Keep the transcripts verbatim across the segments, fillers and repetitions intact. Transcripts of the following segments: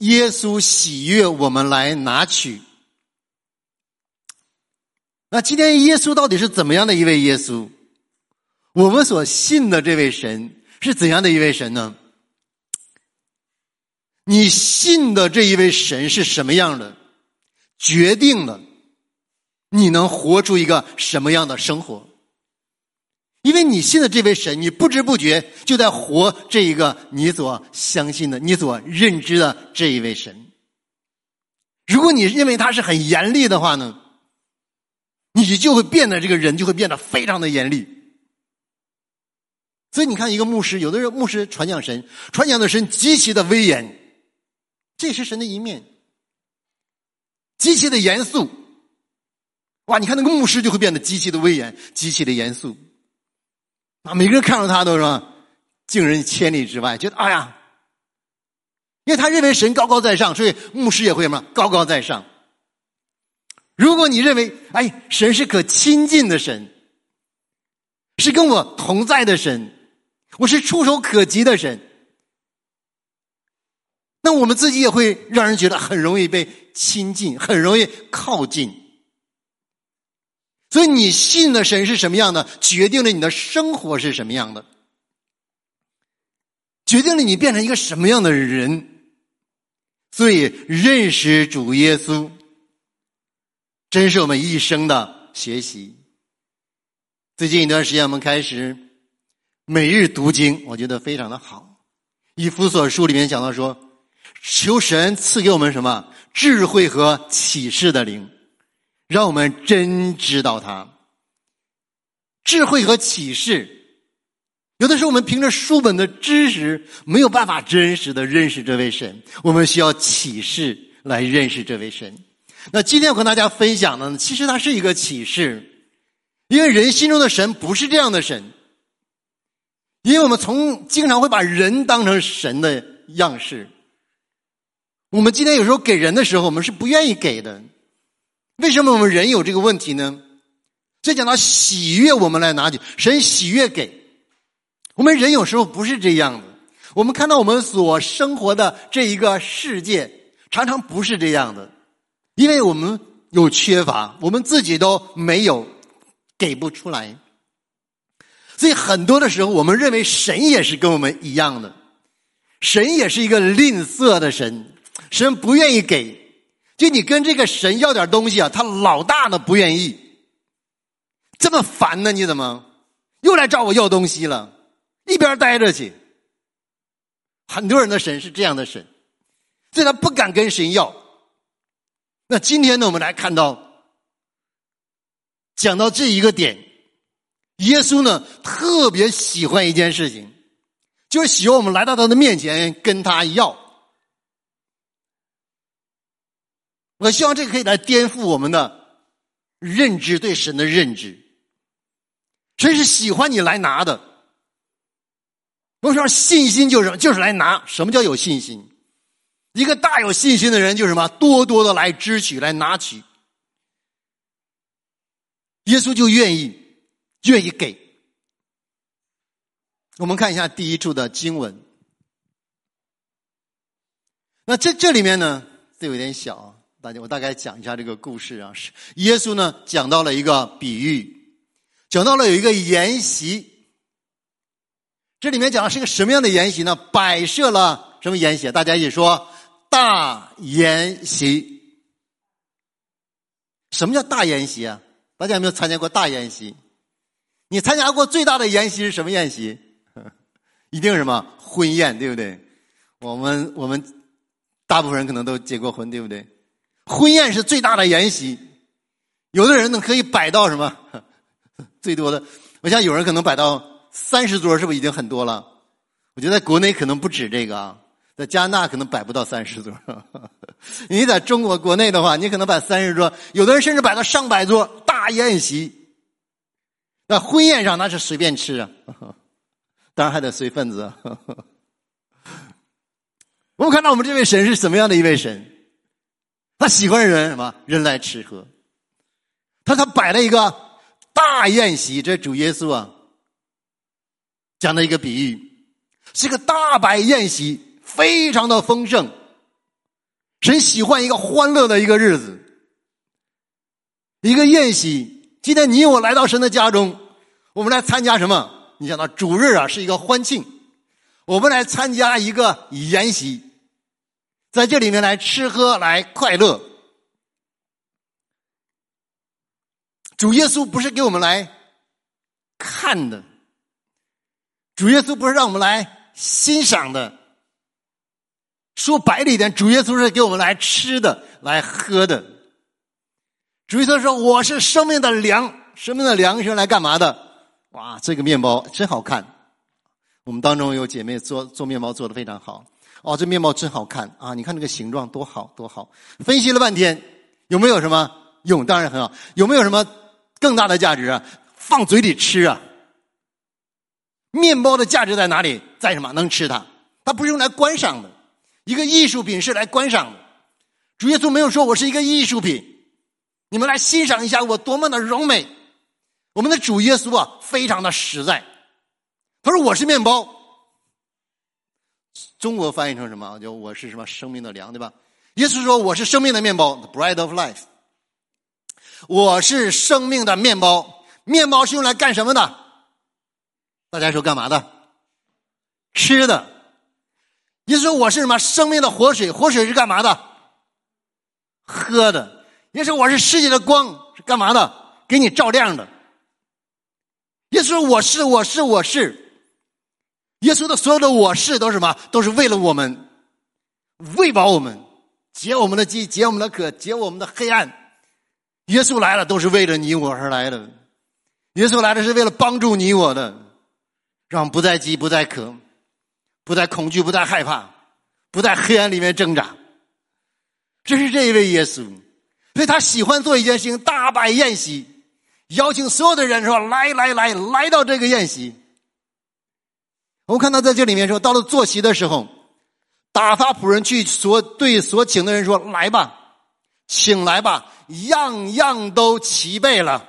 耶稣喜悦我们来拿取。那今天耶稣到底是怎么样的一位耶稣？我们所信的这位神是怎样的一位神呢？你信的这一位神是什么样的，决定了你能活出一个什么样的生活。因为你信的这位神，你不知不觉就在活这一个你所相信的、你所认知的这一位神。如果你认为他是很严厉的话呢，你就会变得这个人就会变得非常的严厉。所以你看一个牧师，有的人牧师传讲神，传讲的神极其的威严，这是神的一面，极其的严肃。哇，你看那个牧师就会变得极其的威严，极其的严肃。啊，每个人看到他都说敬人千里之外，觉得哎呀，因为他认为神高高在上，所以牧师也会什么高高在上。如果你认为哎，神是可亲近的神，是跟我同在的神，我是触手可及的神，那我们自己也会让人觉得很容易被亲近，很容易靠近。所以你信的神是什么样的，决定了你的生活是什么样的，决定了你变成一个什么样的人。所以认识主耶稣真是我们一生的学习。最近一段时间我们开始每日读经，我觉得非常的好。以弗所书里面讲到说，求神赐给我们什么智慧和启示的灵，让我们真知道他。智慧和启示，有的时候我们凭着书本的知识没有办法真实的认识这位神，我们需要启示来认识这位神。那今天我跟大家分享的呢，其实它是一个启示，因为人心中的神不是这样的神，因为我们从经常会把人当成神的样式。我们今天有时候给人的时候，我们是不愿意给的。为什么我们人有这个问题呢？所以讲到喜悦我们来拿取，神喜悦给。我们人有时候不是这样的，我们看到我们所生活的这一个世界常常不是这样的，因为我们有缺乏，我们自己都没有，给不出来。所以很多的时候我们认为神也是跟我们一样的，神也是一个吝啬的神，神不愿意给。就你跟这个神要点东西啊，他老大的不愿意，这么烦呢，你怎么又来找我要东西了，一边待着去。很多人的神是这样的神，所以他不敢跟神要。那今天呢，我们来看到讲到这一个点，耶稣呢特别喜欢一件事情，就是喜欢我们来到他的面前跟他要。我希望这个可以来颠覆我们的认知，对神的认知。神是喜欢你来拿的。我说信心就是什么？就是来拿。什么叫有信心？一个大有信心的人就是什么？多多的来支取，来拿取。耶稣就愿意愿意给。我们看一下第一处的经文。那这这里面呢，这有点小，大家我大概讲一下这个故事啊。耶稣呢讲到了一个比喻，讲到了有一个筵席。这里面讲的是个什么样的筵席呢？摆设了什么筵席？大家一起说大筵席。什么叫大筵席啊？大家有没有参加过大筵席？你参加过最大的筵席是什么宴席？一定是什么婚宴，对不对？我们我们大部分人可能都结过婚，对不对？婚宴是最大的筵席，有的人呢可以摆到什么最多的，我想有人可能摆到三十桌，是不是已经很多了？我觉得在国内可能不止这个啊，在加拿大可能摆不到三十桌。你在中国国内的话，你可能摆三十桌，有的人甚至摆到上百桌大宴席。那婚宴上那是随便吃啊，当然还得随份子。我们看到我们这位神是什么样的一位神？他喜欢人什么？人来吃喝。他他摆了一个大宴席，这主耶稣啊讲的一个比喻，是个大摆宴席，非常的丰盛。 神喜欢一个欢乐的一个日子，一个宴席。今天你我来到神的家中，我们来参加什么？你想到主日啊，是一个欢庆，我们来参加一个筵席，在这里面来吃喝，来快乐。主耶稣不是给我们来看的，主耶稣不是让我们来欣赏的，说白了一点，主耶稣是给我们来吃的，来喝的。主耶稣说我是生命的粮，生命的粮是来干嘛的？哇，这个面包真好看，我们当中有姐妹做做面包做得非常好。哦，这面包真好看啊！你看这个形状多好多好。分析了半天，有没有什么用？当然很好。有没有什么更大的价值啊？放嘴里吃啊！面包的价值在哪里？在什么？能吃它，它不是用来观赏的。一个艺术品是来观赏的。主耶稣没有说我是一个艺术品，你们来欣赏一下我多么的荣美。我们的主耶稣啊，非常的实在。他说我是面包，中国翻译成什么？就我是什么生命的粮，对吧？耶稣说我是生命的面包 ，the bread of life。我是生命的面包，面包是用来干什么的？大家说干嘛的？吃的。耶稣说我是什么？生命的活水，活水是干嘛的？喝的。耶稣说我是世界的光，是干嘛的？给你照亮的。耶稣说我是我是我是。耶稣的所有的我是都是什么？都是为了我们，喂饱我们，解我们的饥，解我们的渴，解我们的黑暗。耶稣来了都是为了你我而来的，耶稣来的是为了帮助你我的，让我们不再饥不再渴，不再恐惧不再害怕，不在黑暗里面挣扎。这是这一位耶稣，所以他喜欢做一件事情，大摆宴席，邀请所有的人说来来来来到这个宴席。我们看到在这里面说，到了坐席的时候，打发仆人去所对所请的人说来吧，请来吧，样样都齐备了。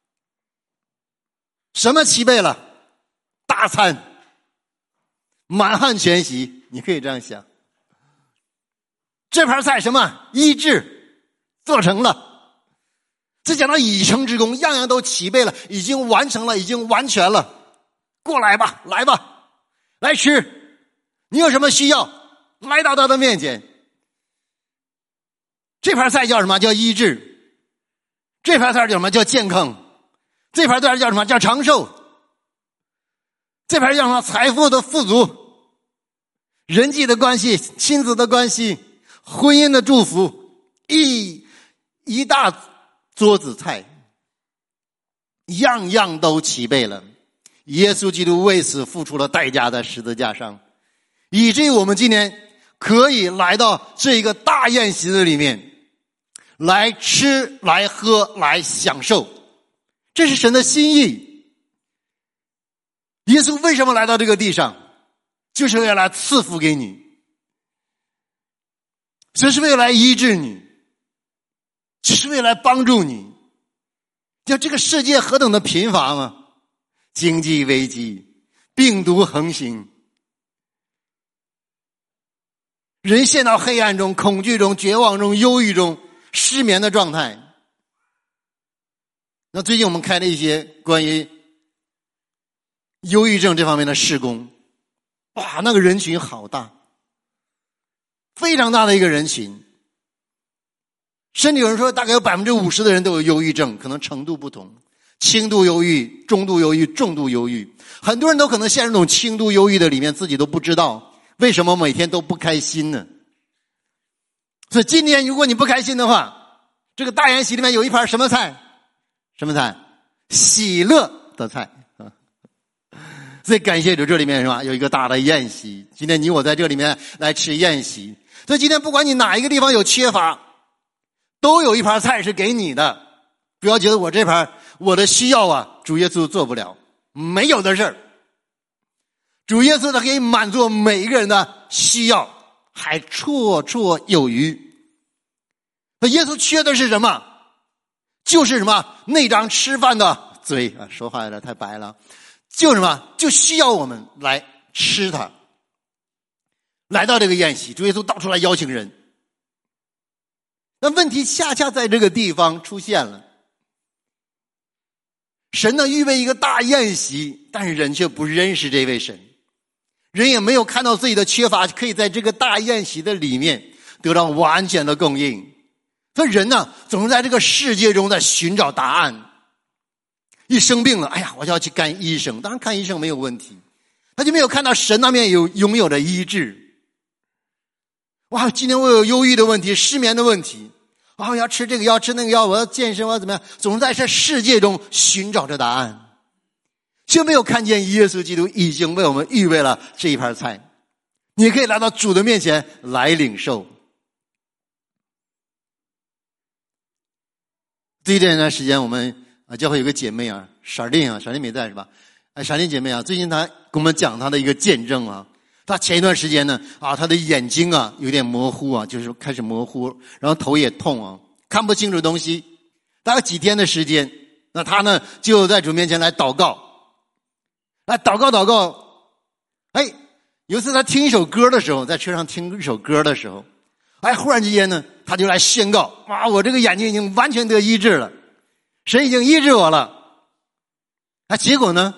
什么齐备了？大餐，满汉全席，你可以这样想。这盘菜什么？医治做成了。这讲到以诚之功，样样都齐备了，已经完成了，已经完全了。过来吧，来吧，来吃。你有什么需要？来到他的面前。这盘菜叫什么？叫医治。这盘菜叫什么？叫健康。这盘菜叫什么？叫长寿。这盘叫什么？财富的富足。人际的关系，亲子的关系，婚姻的祝福，一一大桌子菜，样样都齐备了。耶稣基督为此付出了代价，在十字架上，以至于我们今天可以来到这一个大宴席的里面，来吃来喝来享受，这是神的心意。耶稣为什么来到这个地上？就是为了来赐福给你，这是为了来医治你，这是为了来帮助你。就这个世界何等的贫乏吗？经济危机，病毒横行，人陷到黑暗中、恐惧中、绝望中、忧郁中、失眠的状态。那最近我们开了一些关于忧郁症这方面的事工，哇，那个人群好大，非常大的一个人群。甚至有人说大概有 百分之五十 的人都有忧郁症，可能程度不同，轻度忧郁、中度忧郁、重度忧郁。很多人都可能陷入这种轻度忧郁的里面，自己都不知道为什么每天都不开心呢？所以今天如果你不开心的话，这个大宴席里面有一盘什么菜？什么菜？喜乐的菜。所以感谢主，这里面是吧，有一个大的宴席。今天你我在这里面来吃宴席，所以今天不管你哪一个地方有缺乏，都有一盘菜是给你的。不要觉得我这盘我的需要啊，主耶稣做不了，没有的事儿。主耶稣他可以满足每一个人的需要，还绰绰有余。那耶稣缺的是什么？就是什么？那张吃饭的嘴啊，说话有点太白了。就什么？就需要我们来吃它。来到这个宴席，主耶稣到处来邀请人， 那问题恰恰在这个地方出现了。神呢预备一个大宴席，但是人却不认识这位神，人也没有看到自己的缺乏，可以在这个大宴席的里面得到完全的供应。所以人呢总是在这个世界中在寻找答案。一生病了，哎呀，我就要去看医生，当然看医生没有问题，他就没有看到神那边有拥有的医治。哇，今天我有忧郁的问题，失眠的问题，啊，我要吃这个药，吃那个药，我要健身，我要怎么样，总是在这世界中寻找着答案，却没有看见耶稣基督已经为我们预备了这一盘菜，你可以来到主的面前来领受。最近这段时间我们啊，教会有个姐妹啊，闪电啊，闪电没在是吧？哎，闪电姐妹啊，最近她跟我们讲她的一个见证啊。她前一段时间呢，啊，她的眼睛啊有点模糊啊，就是开始模糊，然后头也痛啊，看不清楚东西。大概几天的时间，那她呢就在主面前来祷告，来祷告祷告。哎，有一次她听一首歌的时候，在车上听一首歌的时候，哎，忽然之间呢，她就来宣告：哇，我这个眼睛已经完全得医治了。神已经医治我了。啊，结果呢，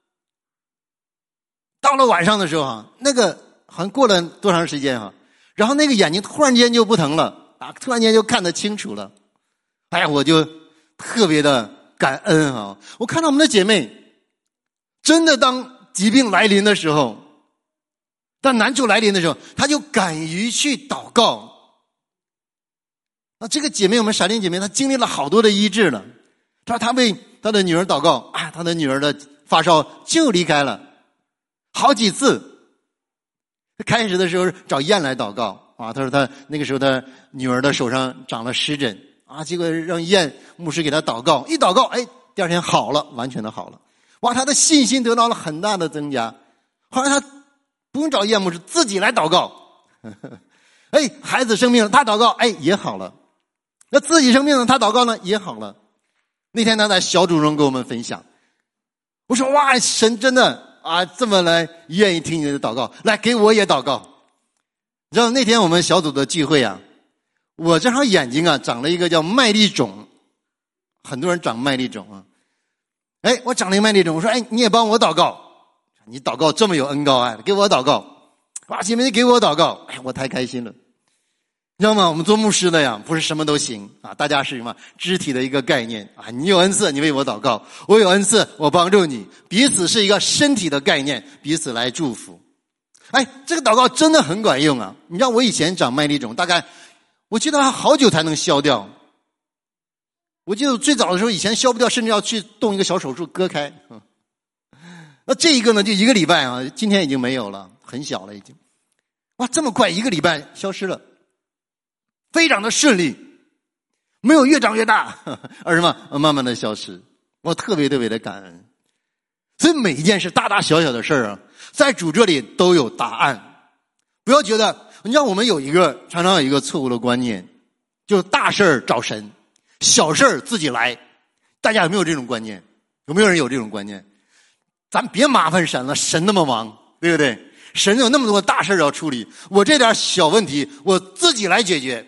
到了晚上的时候啊，那个好像过了多长时间啊，然后那个眼睛突然间就不疼了啊，突然间就看得清楚了。哎呀，我就特别的感恩啊！我看到我们的姐妹，真的当疾病来临的时候，当难处来临的时候，她就敢于去祷告。啊，这个姐妹，我们闪电姐妹，她经历了好多的医治了。他说他为他的女儿祷告啊，他的女儿的发烧就离开了，好几次。开始的时候找燕来祷告啊，他说他那个时候他女儿的手上长了湿疹啊，结果让燕牧师给他祷告，一祷告，哎，第二天好了，完全的好了。哇，他的信心得到了很大的增加。后来他不用找燕牧师，自己来祷告。哎，孩子生病了，他祷告，哎，也好了。那自己生病了，他祷告呢，也好了。那天他在小组中跟我们分享，我说哇，神真的啊这么来愿意听你的祷告，来给我也祷告。你知道那天我们小组的聚会啊，我正好眼睛啊长了一个叫麦粒肿，很多人长麦粒肿啊。哎，我长了一个麦粒肿，我说哎，你也帮我祷告，你祷告这么有恩高爱，给我祷告，哇，姐妹给我祷告，哎，我太开心了。你知道吗？我们做牧师的呀，不是什么都行啊！大家是什么肢体的一个概念啊？你有恩赐，你为我祷告；我有恩赐，我帮助你，彼此是一个身体的概念，彼此来祝福。哎，这个祷告真的很管用啊！你知道我以前长麦粒肿，大概我记得好久才能消掉。我记得最早的时候，以前消不掉，甚至要去动一个小手术割开。那这一个呢，就一个礼拜啊，今天已经没有了，很小了已经。哇，这么快，一个礼拜消失了。非常的顺利，没有越长越大，而什么慢慢的消失。我特别特别的感恩。所以每一件事大大小小的事啊，在主这里都有答案。不要觉得，你知道我们有一个常常有一个错误的观念，就大事找神，小事自己来。大家有没有这种观念？有没有人有这种观念？咱别麻烦神了，神那么忙，对不对？神有那么多大事要处理，我这点小问题我自己来解决。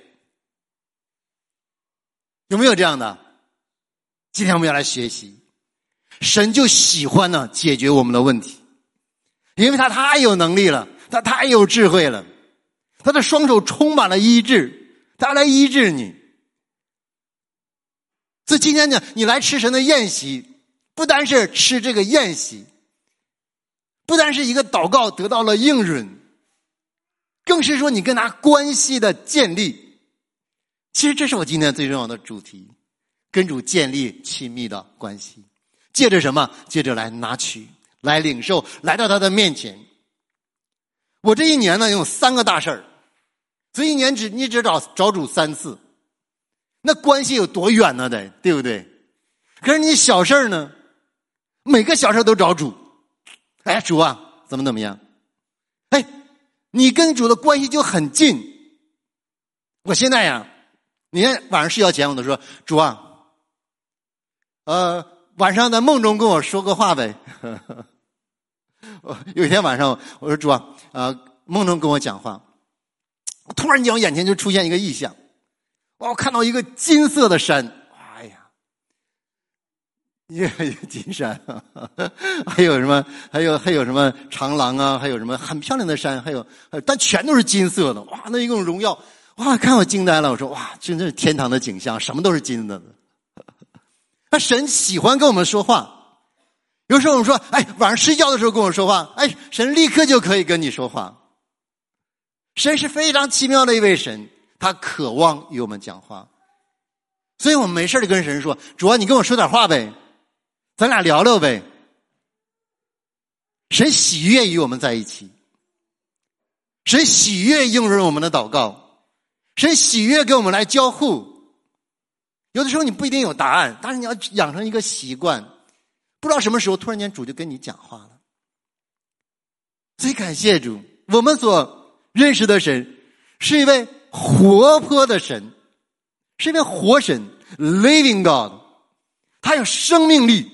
有没有这样的？今天我们要来学习，神就喜欢呢解决我们的问题，因为他太有能力了，他太有智慧了，他的双手充满了医治，他来医治你。所以今天呢，你来吃神的宴席，不单是吃这个宴席，不单是一个祷告得到了应允，更是说你跟他关系的建立。其实这是我今天最重要的主题，跟主建立亲密的关系。借着什么？借着来拿取，来领受，来到他的面前。我这一年呢有三个大事儿，所以一年只你只找找主三次，那关系有多远呢？得对不对？可是你小事儿呢，每个小事都找主。哎，主啊，怎么怎么样？哎，你跟主的关系就很近。我现在呀，你看晚上睡觉前我都说，主啊，呃，晚上在梦中跟我说个话呗。有一天晚上我说，主啊，呃，梦中跟我讲话，突然间我眼前就出现一个异象， 哇，我看到一个金色的山，哎呀，越越金山，还有什么？还有还有什么长廊啊？还有什么很漂亮的山？还有，还有但全都是金色的。哇，那一种荣耀，哇，看我惊呆了。我说哇，真的是天堂的景象，什么都是金的。那神喜欢跟我们说话。有时候我们说，哎，晚上睡觉的时候跟我说话，哎，神立刻就可以跟你说话。神是非常奇妙的一位神，他渴望与我们讲话。所以我们没事就跟神说，主啊，你跟我说点话呗，咱俩聊聊呗。神喜悦与我们在一起，神喜悦应允我们的祷告，神喜悦跟我们来交互。有的时候你不一定有答案，但是你要养成一个习惯，不知道什么时候突然间主就跟你讲话了。所以感谢主，我们所认识的神是一位活泼的神，是一位活神 living God， 他有生命力，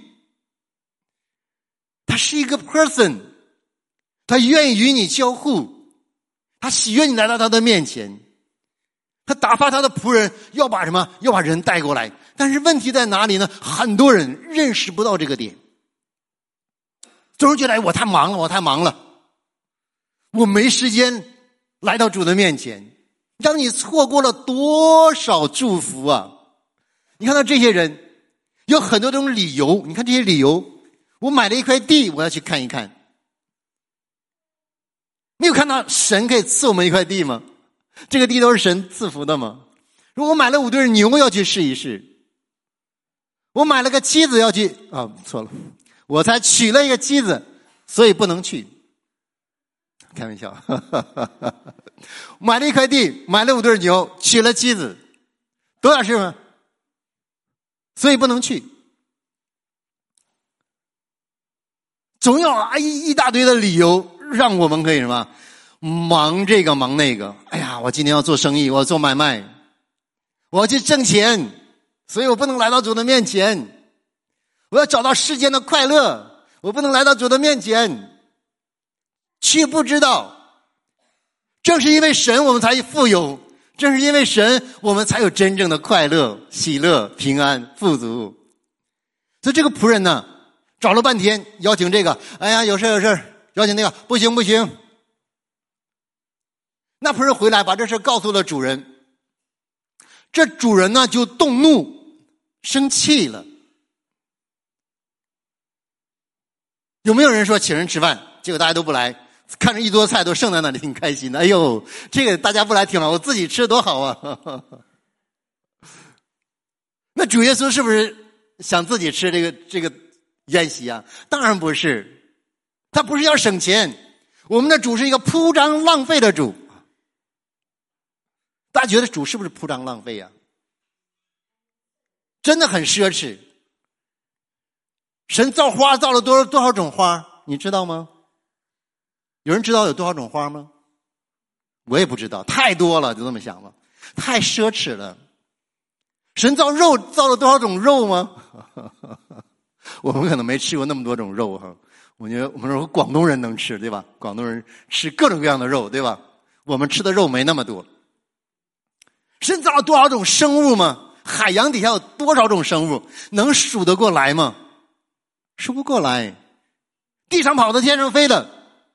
他是一个 person， 他愿意与你交互，他喜悦你来到他的面前，他打发他的仆人要把什么？要把人带过来。但是问题在哪里呢？很多人认识不到这个点，总是觉得哎，我太忙了，我太忙了，我没时间来到主的面前，让你错过了多少祝福啊！你看到这些人有很多种理由，你看这些理由，我买了一块地，我要去看一看。没有看到神可以赐我们一块地吗？这个地都是神赐福的吗？如果我买了五对牛要去试一试，我买了个妻子要去啊，错了，我才娶了一个妻子，所以不能去。开玩笑，买了一块地，买了五对牛，娶了妻子，多少事吗？所以不能去。总有啊一一大堆的理由让我们可以什么忙这个忙那个。哎呀，我今天要做生意，我要做买卖，我要去挣钱，所以我不能来到主的面前。我要找到世间的快乐，我不能来到主的面前。却不知道，正是因为神我们才富有，正是因为神我们才有真正的快乐、喜乐、平安、富足。所以这个仆人呢，找了半天邀请这个，哎呀有事有事，邀请那个，不行不行。那仆人回来把这事告诉了主人，这主人呢就动怒生气了。有没有人说请人吃饭，结果大家都不来，看着一桌菜都剩在那里挺开心的，哎呦这个大家不来挺好，我自己吃多好啊。那主耶稣是不是想自己吃这个这个宴席啊？当然不是，他不是要省钱，我们的主是一个铺张浪费的主。大家觉得主是不是铺张浪费啊？真的很奢侈。神造花造了多少多少种花，你知道吗？有人知道有多少种花吗？我也不知道，太多了，就这么想了，太奢侈了。神造肉造了多少种肉吗？我们可能没吃过那么多种肉哈。我觉得我们说广东人能吃，对吧？广东人吃各种各样的肉，对吧？我们吃的肉没那么多。神造了多少种生物吗？海洋底下有多少种生物，能数得过来吗？数不过来。地上跑的，天上飞的，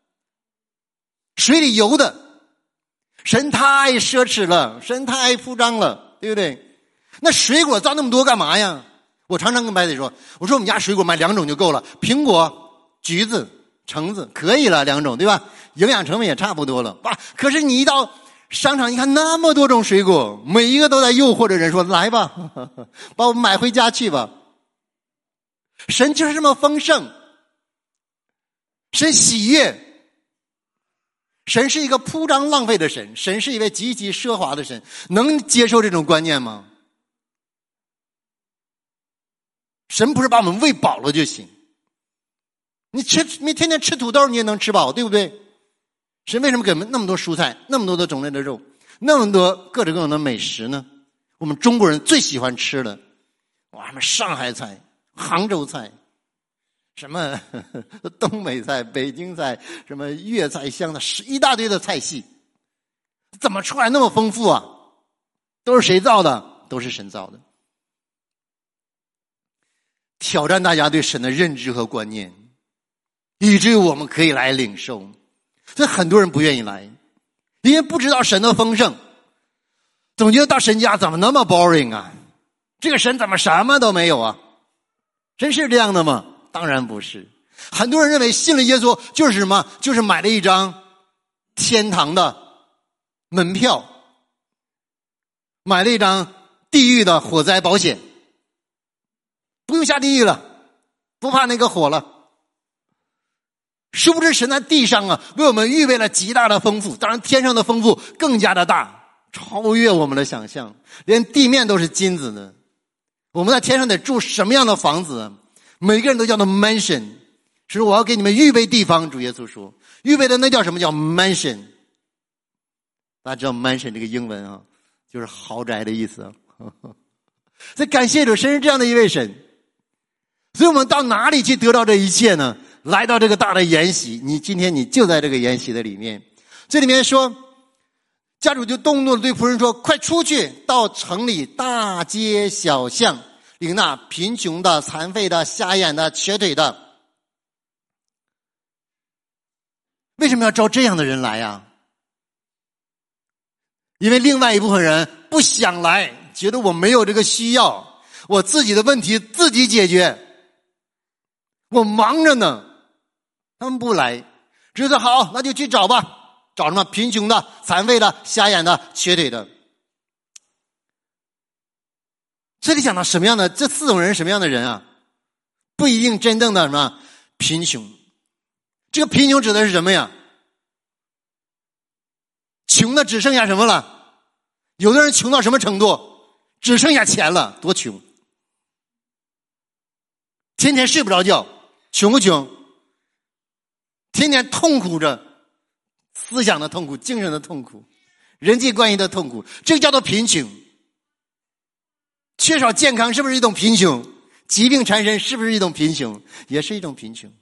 水里游的，神太奢侈了，神太铺张了，对不对？那水果造那么多干嘛呀？我常常跟白姐说，我说我们家水果买两种就够了，苹果、橘子、橙子可以了，两种，对吧？营养成分也差不多了。哇！可是你一到商场一看那么多种水果，每一个都在诱惑着人说来吧，把我们买回家去吧。神就是这么丰盛，神喜悦，神是一个铺张浪费的神，神是一位极其奢华的神，能接受这种观念吗？神不是把我们喂饱了就行，你吃你天天吃土豆你也能吃饱，对不对？神为什么给我们那么多蔬菜，那么多的种类的肉，那么多各种各样的美食呢？我们中国人最喜欢吃的，哇，什么上海菜、杭州菜，什么东北菜、北京菜，什么粤菜、湘菜，一大堆的菜系，怎么出来那么丰富啊？ 都是谁造的？都是神造的。挑战大家对神的认知和观念，以至于我们可以来领受。所以很多人不愿意来，因为不知道神的丰盛，总觉得到神家怎么那么 boring 啊，这个神怎么什么都没有啊？真是这样的吗？当然不是。很多人认为信了耶稣就是什么？就是买了一张天堂的门票，买了一张地狱的火灾保险，不用下地狱了，不怕那个火了。殊不知神在地上啊，为我们预备了极大的丰富，当然天上的丰富更加的大，超越我们的想象，连地面都是金子的。我们在天上得住什么样的房子？每个人都叫做 mansion， 是我要给你们预备地方。主耶稣说，预备的那叫什么？叫 mansion。 大家知道 mansion 这个英文啊，就是豪宅的意思啊。所以感谢主，神是这样的一位神。所以我们到哪里去得到这一切呢？来到这个大的筵席，你今天你就在这个筵席的里面。这里面说，家主就动怒地对仆人说，快出去，到城里大街小巷，领那贫穷的、残废的、瞎眼的、瘸腿的。为什么要招这样的人来啊？因为另外一部分人不想来，觉得我没有这个需要，我自己的问题自己解决，我忙着呢，他们不来，只是好，那就去找吧，找什么？贫穷的、残废的、瞎眼的、瘸腿的。这里讲到什么样的？这四种人什么样的人啊？不一定真正的什么贫穷。这个贫穷指的是什么呀？穷的只剩下什么了？有的人穷到什么程度？只剩下钱了，多穷！天天睡不着觉，穷不穷？天天痛苦着，思想的痛苦，精神的痛苦，人际关系的痛苦，这个叫做贫穷。缺少健康是不是一种贫穷？疾病缠身是不是一种贫穷？也是一种贫穷。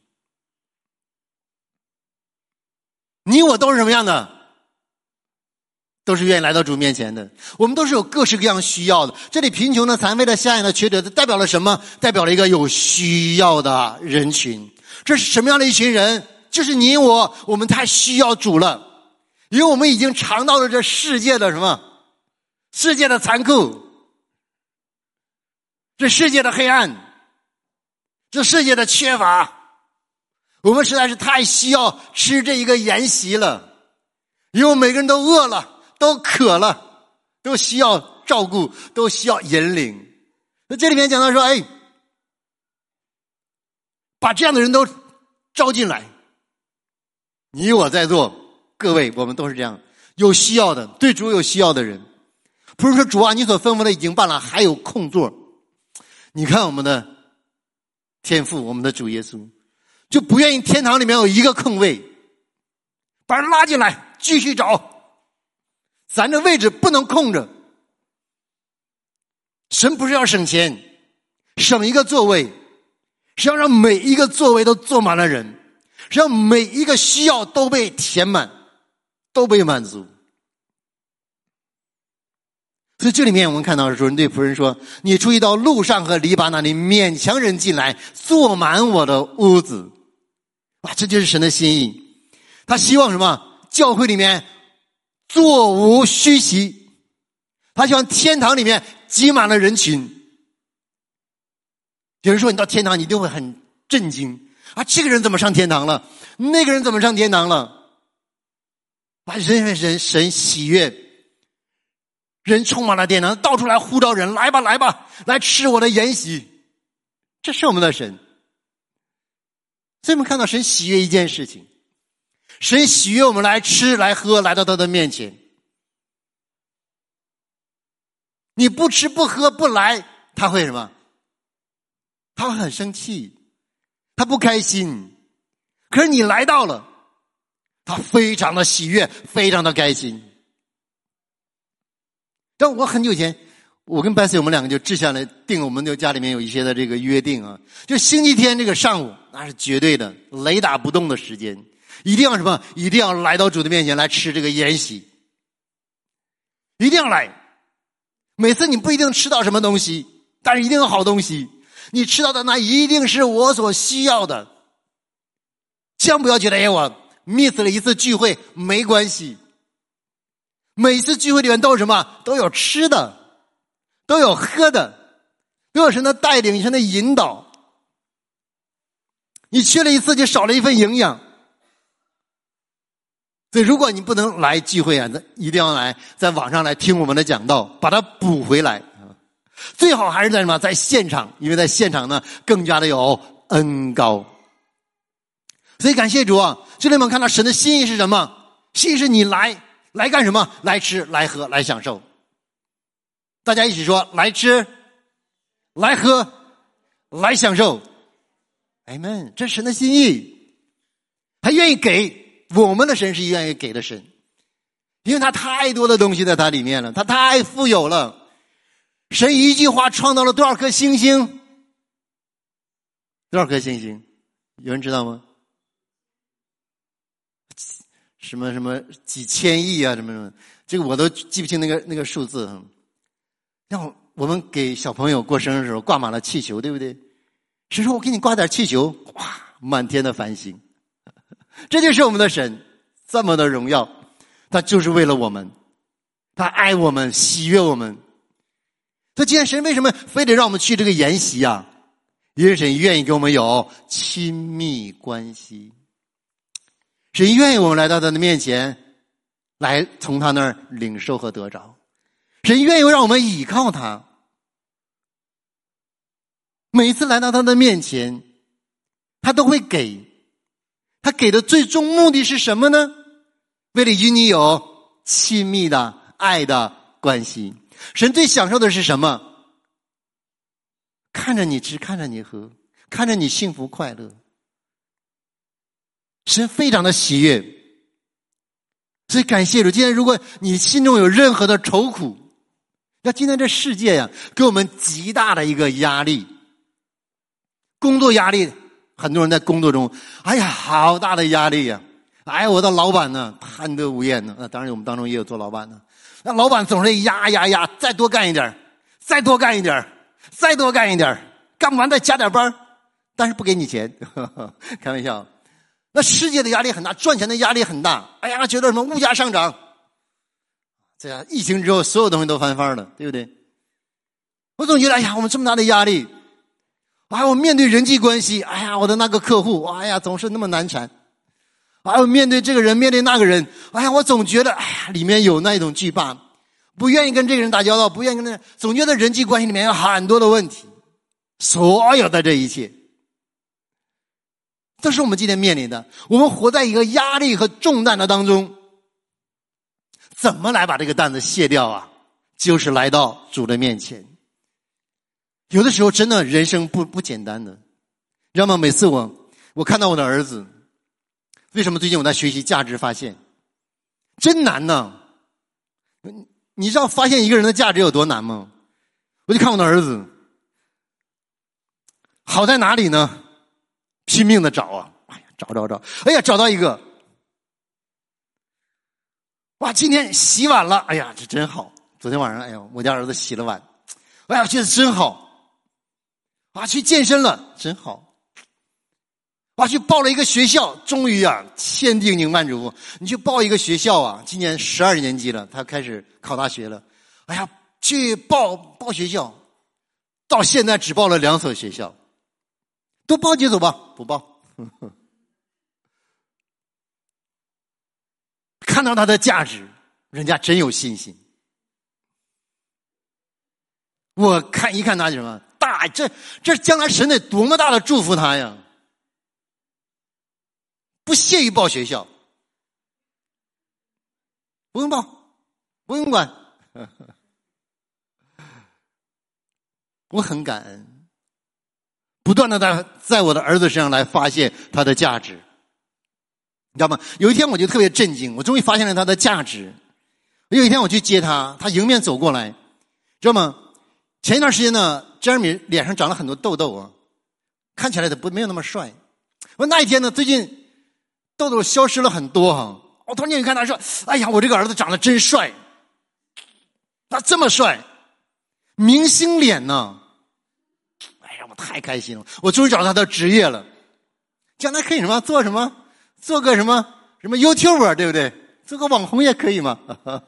你我都是什么样的？都是愿意来到主面前的。我们都是有各式各样需要的。这里贫穷的、残废的、瞎眼的、瘸腿的，代表了什么？代表了一个有需要的人群。这是什么样的一群人？就是你我，我们太需要主了，因为我们已经尝到了这世界的什么？世界的残酷，这世界的黑暗，这世界的缺乏，我们实在是太需要吃这一个筵席了，因为我们每个人都饿了，都渴了，都需要照顾，都需要引领。那这里面讲到说，哎，把这样的人都招进来。你我在座各位，我们都是这样，有需要的，对主有需要的人。不是说主啊，你所吩咐的已经办了，还有空座。你看我们的天父，我们的主耶稣，就不愿意天堂里面有一个空位，把人拉进来，继续找。咱这位置不能空着。神不是要省钱，省一个座位，是要让每一个座位都坐满了人，是让每一个需要都被填满，都被满足。所以这里面我们看到主人对仆人说，你出去到路上和篱笆那里，勉强人进来，坐满我的屋子。哇，这就是神的心意。他希望什么？教会里面座无虚席，他希望天堂里面挤满了人群。有人说你到天堂你一定会很震惊啊，这个人怎么上天堂了？那个人怎么上天堂了？把人人神喜悦，人充满了天堂，到处来呼召人，来吧来吧，来吃我的筵席。这是我们的神。所以我们看到神喜悦一件事情，神喜悦我们来吃来喝，来到他的面前。你不吃不喝不来，他会什么？他会很生气，他不开心。可是你来到了，他非常的喜悦，非常的开心。但我很久以前，我跟白 Sir 我们两个就志下来定，我们就家里面有一些的这个约定啊，就星期天这个上午，那是绝对的雷打不动的时间，一定要什么？一定要来到主的面前来吃这个筵席，一定要来。 每次你不一定吃到什么东西，但是一定有好东西。你吃到的那一定是我所需要的。千万不要觉得，哎，我 miss 了一次聚会，没关系。每次聚会里面都有什么？都有吃的，都有喝的，都有神的带领，神的引导。你缺了一次就少了一份营养。所以如果你不能来聚会啊，那一定要来在网上来听我们的讲道，把它补回来。最好还是在什么？在现场，因为在现场呢更加的有恩膏。所以感谢主啊，这里面看到神的心意是什么？心意是你来来干什么？来吃，来喝，来享受。大家一起说，来吃，来喝，来享受。Amen， 这是神的心意。他愿意给，我们的神是愿意给的神，因为他太多的东西在他里面了，他太富有了。神一句话创造了多少颗星星？多少颗星星？有人知道吗？什么什么几千亿啊，什么什么，这个我都记不清那个那个数字。让我们给小朋友过生日的时候挂满了气球，对不对？神说我给你挂点气球，哇，满天的繁星。这就是我们的神，这么的荣耀，他就是为了我们，他爱我们，喜悦我们。所以今天神为什么非得让我们去这个筵席啊？因为神愿意跟我们有亲密关系，神愿意我们来到他的面前，来从他那儿领受和得着。神愿意让我们倚靠他，每一次来到他的面前，他都会给。他给的最终目的是什么呢？为了与你有亲密的爱的关系。神最享受的是什么？看着你吃，看着你喝，看着你幸福快乐。神非常的喜悦。所以感谢主，今天如果你心中有任何的愁苦，那今天这世界呀，给我们极大的一个压力。工作压力，很多人在工作中，哎呀，好大的压力呀！哎，我的老板呢，贪得无厌呢。那当然，我们当中也有做老板的。那老板总是压压压，再多干一点，再多干一点，再多干一点，干不完再加点班，但是不给你钱。呵呵，开玩笑。那世界的压力很大，赚钱的压力很大。哎呀，觉得什么物价上涨，这样疫情之后，所有东西都翻番了，对不对？我总觉得，哎呀，我们这么大的压力。哎，我面对人际关系，哎呀，我的那个客户，哎呀，总是那么难缠。哎，我面对这个人，面对那个人，哎呀，我总觉得，哎呀，里面有那种惧怕，不愿意跟这个人打交道，不愿意跟那，总觉得人际关系里面有很多的问题。所有的这一切，都是我们今天面临的。我们活在一个压力和重担的当中，怎么来把这个担子卸掉啊？就是来到主的面前。有的时候真的人生不不简单的，你知道吗？每次我我看到我的儿子，为什么最近我在学习价值发现，真难呢？你知道发现一个人的价值有多难吗？我就看我的儿子，好在哪里呢？拼命的找啊，哎呀，找找找，哎呀，找到一个，哇，今天洗碗了，哎呀，这真好。昨天晚上，哎呀，我家儿子洗了碗，哎呀，觉得真好。啊，去健身了，真好。啊，去报了一个学校，终于啊，千叮咛万嘱咐，你去报一个学校啊，今年十二年级了，他开始考大学了。哎呀，去报报学校，到现在只报了两所学校，都报就走吧，不报。呵呵，看到他的价值，人家真有信心。我看一看他什么大，这这将来神得多么大的祝福他呀！不屑于报学校，不用报，不用管。我很感恩，不断的在在我的儿子身上来发现他的价值，你知道吗？有一天我就特别震惊，我终于发现了他的价值。有一天我去接他，他迎面走过来，知道吗？前一段时间呢，詹米脸上长了很多痘痘啊，看起来他不没有那么帅。我那一天呢，最近痘痘消失了很多哈。我突然间一看他说：“哎呀，我这个儿子长得真帅，他这么帅。” 明星脸呢。哎呀，我太开心了，我终于找到他的职业了，将来可以什么做什么，做个什么什么 YouTuber， 对不对？做个网红也可以嘛。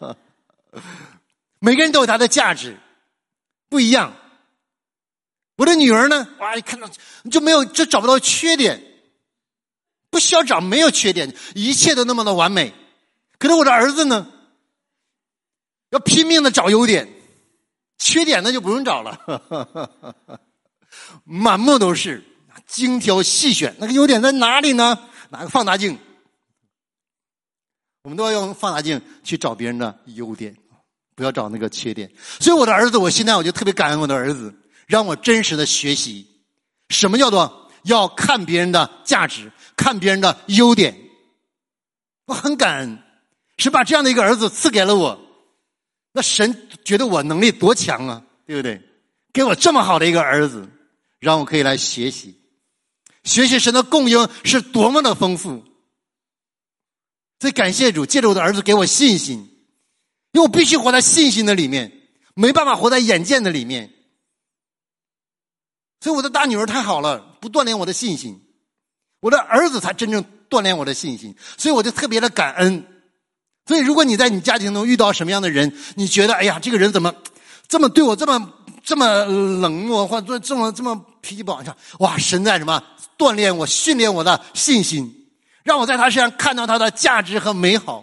每个人都有他的价值，不一样。我的女儿呢，哇，一看到就没有，就找不到缺点，不需要找，没有缺点，一切都那么的完美。可是我的儿子呢，要拼命的找优点，缺点那就不用找了。满目都是，精挑细选，那个优点在哪里呢？拿个放大镜，我们都要用放大镜去找别人的优点，不要找那个缺点。所以我的儿子，我现在我就特别感恩我的儿子，让我真实的学习什么叫做要看别人的价值，看别人的优点。我很感恩，是把这样的一个儿子赐给了我。那神觉得我能力多强啊，对不对？给我这么好的一个儿子，让我可以来学习，学习神的供应是多么的丰富。所以感谢主，借着我的儿子给我信心，因为我必须活在信心的里面，没办法活在眼见的里面。所以我的大女儿太好了，不锻炼我的信心，我的儿子才真正锻炼我的信心，所以我就特别的感恩。所以如果你在你家庭中遇到什么样的人，你觉得哎呀，这个人怎么这么对我这么这么冷漠，或者这么这么脾气不好，哇，神在什么锻炼我，训练我的信心，让我在他身上看到他的价值和美好。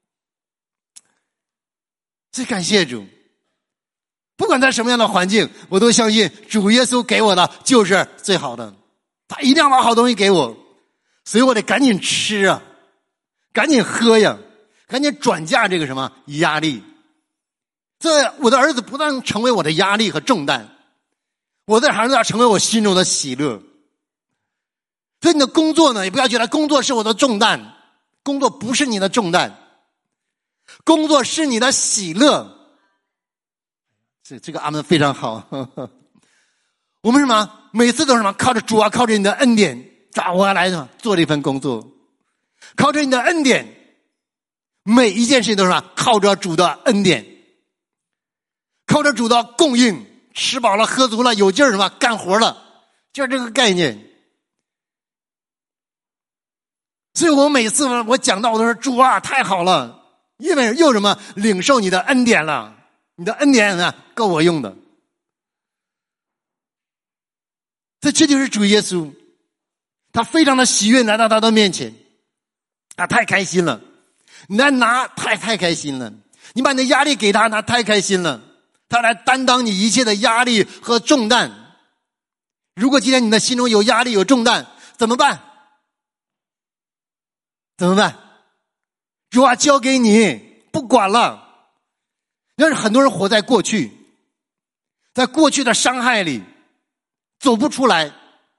所以感谢主，不管在什么样的环境，我都相信主耶稣给我的就是最好的，他一定要把好东西给我，所以我得赶紧吃啊，赶紧喝呀，赶紧转嫁这个什么压力。这我的儿子不但成为我的压力和重担，我的儿子要成为我心中的喜乐。所以你的工作呢，也不要觉得工作是我的重担，工作不是你的重担，工作是你的喜乐。这这个阿们非常好。我们什么每次都是什么靠着主啊，靠着你的恩典，抓我来什么做这份工作，靠着你的恩典，每一件事情都是什么靠着主的恩典，靠着主的供应，吃饱了喝足了有劲儿什么干活了，就是这个概念。所以我每次我讲到我都说主啊太好了，因为又什么领受你的恩典了，你的恩典呢够我用的。这这就是主耶稣，他非常的喜悦来到他的面前，他太开心了，你来拿太太开心了，你把你的压力给他，他太开心了，他来担当你一切的压力和重担。如果今天你的心中有压力有重担怎么办？怎么办？主啊交给你，不管了。要是很多人活在过去，在过去的伤害里走不出来。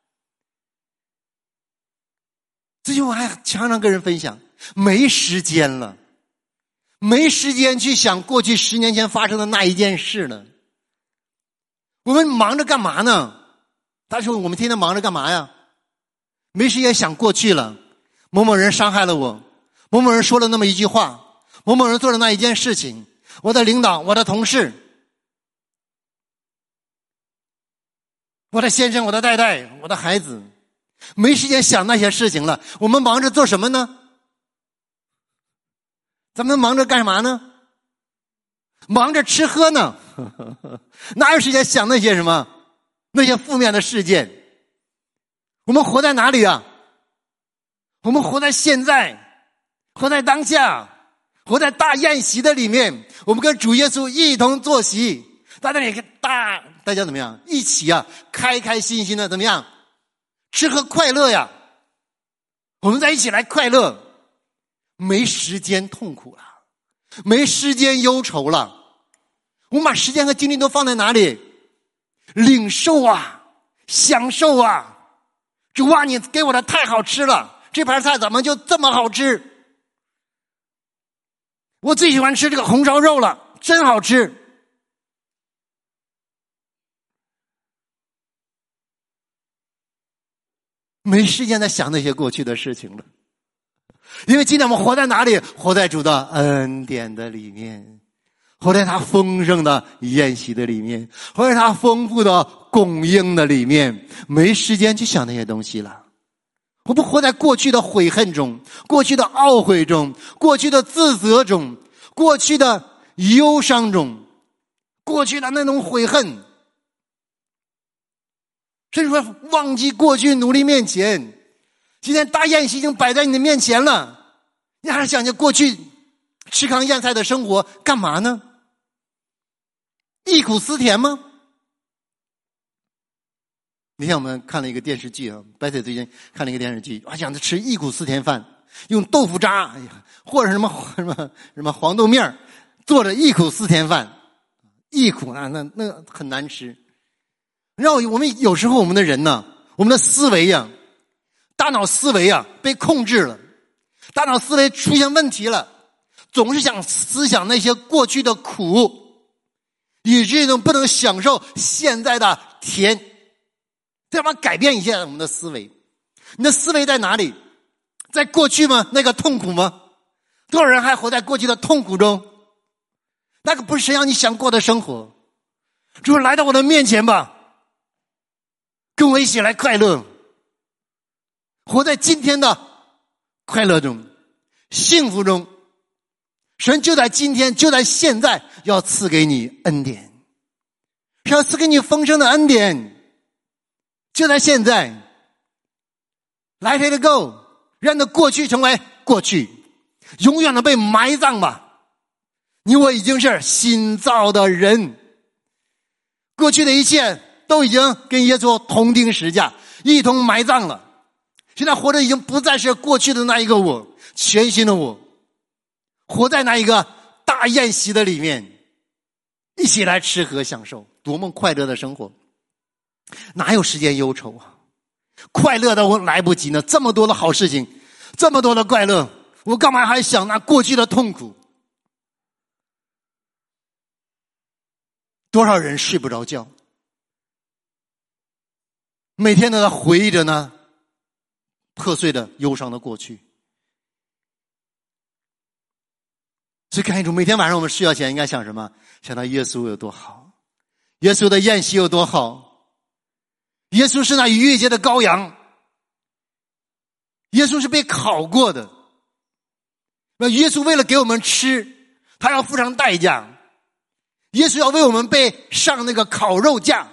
最近我还常常跟人分享，没时间了，没时间去想过去十年前发生的那一件事了。我们忙着干嘛呢？他说我们天天忙着干嘛呀？没时间想过去了，某某人伤害了我，某某人说了那么一句话，某某人做了那一件事情，我的领导，我的同事，我的先生，我的太太，我的孩子，没时间想那些事情了。我们忙着做什么呢？咱们忙着干嘛呢？忙着吃喝呢。哪有时间想那些什么那些负面的事件？我们活在哪里啊？我们活在现在，活在当下，活在大宴席的里面，我们跟主耶稣一同坐席，大家也大大家怎么样？一起啊，开开心心的怎么样？吃喝快乐呀！我们在一起来快乐，没时间痛苦了，没时间忧愁了。我们把时间和精力都放在哪里？领受啊，享受啊！主啊，你给我的太好吃了，这盘菜怎么就这么好吃？我最喜欢吃这个红烧肉了，真好吃。没时间再想那些过去的事情了，因为今天我们活在哪里？活在主的恩典的里面， 活在他丰盛的宴席的里面，活在他丰富的供应的里面，没时间去想那些东西了。我不活在过去的悔恨中，过去的懊悔中，过去的自责中，过去的忧伤中，过去的那种悔恨，甚至说忘记过去努力面前。今天大宴席已经摆在你的面前了，你还是想着过去吃糠咽菜的生活干嘛呢？忆苦思甜吗？那天我们看了一个电视剧啊，白姐最近看了一个电视剧，我讲他吃忆苦思甜饭，用豆腐渣，哎呀，或者什么什么什么黄豆面做的忆苦思甜饭，忆苦啊，那那很难吃。然后我们有时候我们的人呢，我们的思维呀、啊，大脑思维啊被控制了，大脑思维出现问题了，总是想思想那些过去的苦，以至于不能享受现在的甜。要不然改变一下我们的思维。你的思维在哪里？在过去吗？那个痛苦吗？多少人还活在过去的痛苦中？那个不是神让你想过的生活。主来到我的面前吧，跟我一起来快乐，活在今天的快乐中，幸福中。神就在今天，就在现在，要赐给你恩典，是要赐给你丰盛的恩典。就在现在 ，Let it go， 让那过去成为过去，永远的被埋葬吧。你我已经是新造的人，过去的一切都已经跟耶稣同钉十架，一同埋葬了。现在活着已经不再是过去的那一个我，全新的我，活在那一个大宴席的里面，一起来吃喝享受，多么快乐的生活。哪有时间忧愁啊？快乐的我来不及呢，这么多的好事情，这么多的快乐，我干嘛还想那过去的痛苦？多少人睡不着觉，每天都在回忆着呢破碎的忧伤的过去。所以看一种每天晚上我们睡觉前应该想什么？想到耶稣有多好，耶稣的宴席有多好，耶稣是那逾越节的羔羊，耶稣是被烤过的，那耶稣为了给我们吃，他要付上代价，耶稣要为我们被上那个烤肉架。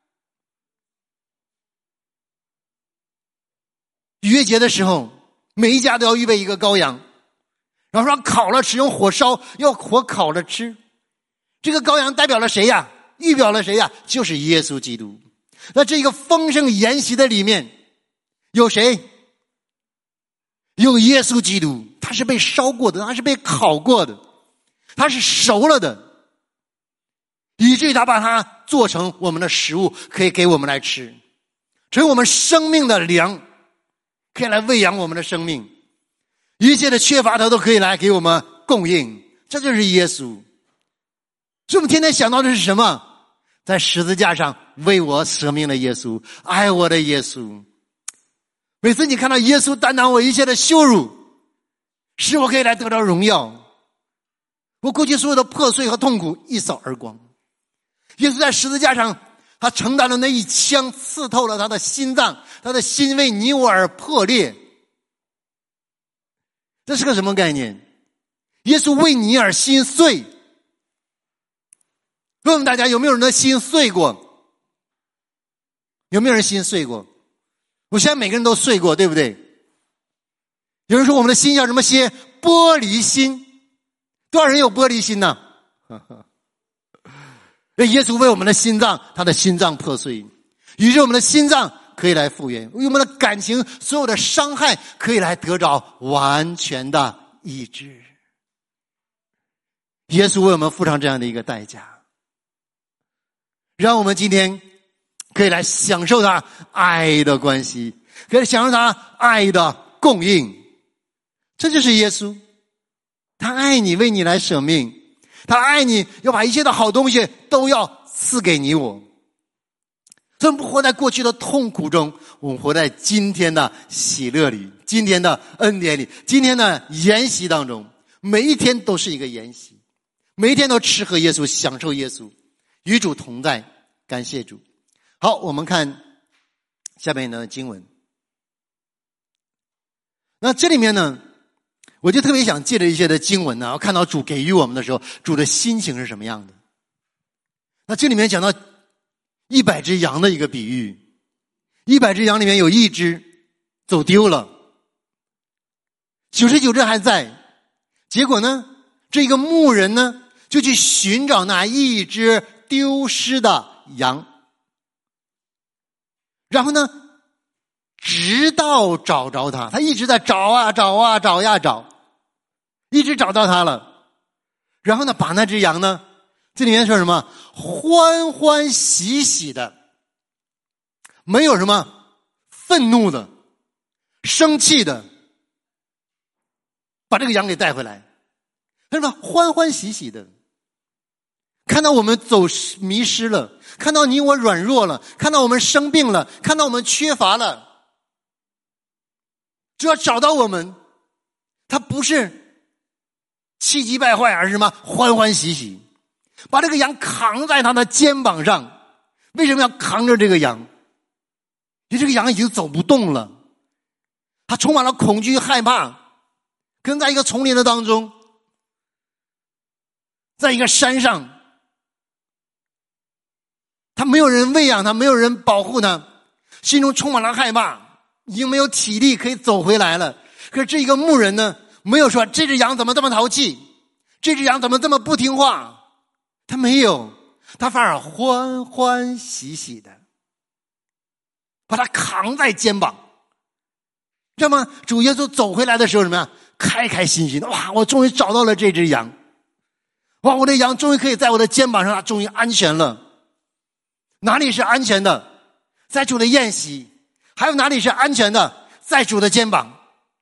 逾越节的时候，每一家都要预备一个羔羊，然后说烤了吃，用火烧，要火烤了吃。这个羔羊代表了谁呀？预表了谁呀？就是耶稣基督。那这个丰盛筵席的里面有谁？有耶稣基督，他是被烧过的，他是被烤过的，他是熟了的，以至于他把它做成我们的食物，可以给我们来吃，成为我们生命的粮，可以来喂养我们的生命，一切的缺乏他都可以来给我们供应。这就是耶稣。所以我们天天想到的是什么？在十字架上为我舍命的耶稣，爱我的耶稣。每次你看到耶稣担当我一切的羞辱，使我可以来得到荣耀，我过去所有的破碎和痛苦一扫而光。耶稣在十字架上，他承担了那一枪，刺透了他的心脏，他的心为你我而破裂。这是个什么概念？耶稣为你而心碎。问问大家，有没有人的心碎过？有没有人心碎过？我相信每个人都碎过，对不对？有人说我们的心叫什么心？玻璃心。多少人有玻璃心呢？耶稣为我们的心脏，他的心脏破碎，于是我们的心脏可以来复原，为我们的感情所有的伤害可以来得着完全的医治。耶稣为我们付上这样的一个代价，让我们今天可以来享受他爱的关系，可以享受他爱的供应。这就是耶稣，他爱你，为你来舍命，他爱你，要把一切的好东西都要赐给你我。所以我们不活在过去的痛苦中，我们活在今天的喜乐里，今天的恩典里，今天的筵席当中。每一天都是一个筵席， 每一天都吃喝耶稣，享受耶稣，与主同在，感谢主。好，我们看下面的经文。那这里面呢，我就特别想借着一些的经文呢，我看到主给予我们的时候，主的心情是什么样的。那这里面讲到一百只羊的一个比喻，一百只羊里面有一只走丢了，九十九只还在。结果呢，这个牧人呢就去寻找那一只丢失的羊，然后呢直到找着他，他一直在找啊找啊找呀找，一直找到他了。然后呢把那只羊呢，这里面说什么？欢欢喜喜的，没有什么愤怒的、生气的，把这个羊给带回来。他说欢欢喜喜的，看到我们走迷失了，看到你我软弱了，看到我们生病了，看到我们缺乏了，只要找到我们，他不是气急败坏，而是什么？欢欢喜喜，把这个羊扛在他的肩膀上。为什么要扛着这个羊？因为这个羊已经走不动了，他充满了恐惧害怕，跟在一个丛林的当中，在一个山上，他没有人喂养他，没有人保护他，心中充满了害怕，已经没有体力可以走回来了。可是这一个牧人呢，没有说这只羊怎么这么淘气，这只羊怎么这么不听话，他没有，他反而欢欢喜喜的把他扛在肩膀。知道吗？主耶稣走回来的时候什么呀？开开心心的，哇，我终于找到了这只羊，哇，我的羊终于可以在我的肩膀上，它终于安全了。哪里是安全的？在主的宴席。还有哪里是安全的？在主的肩膀。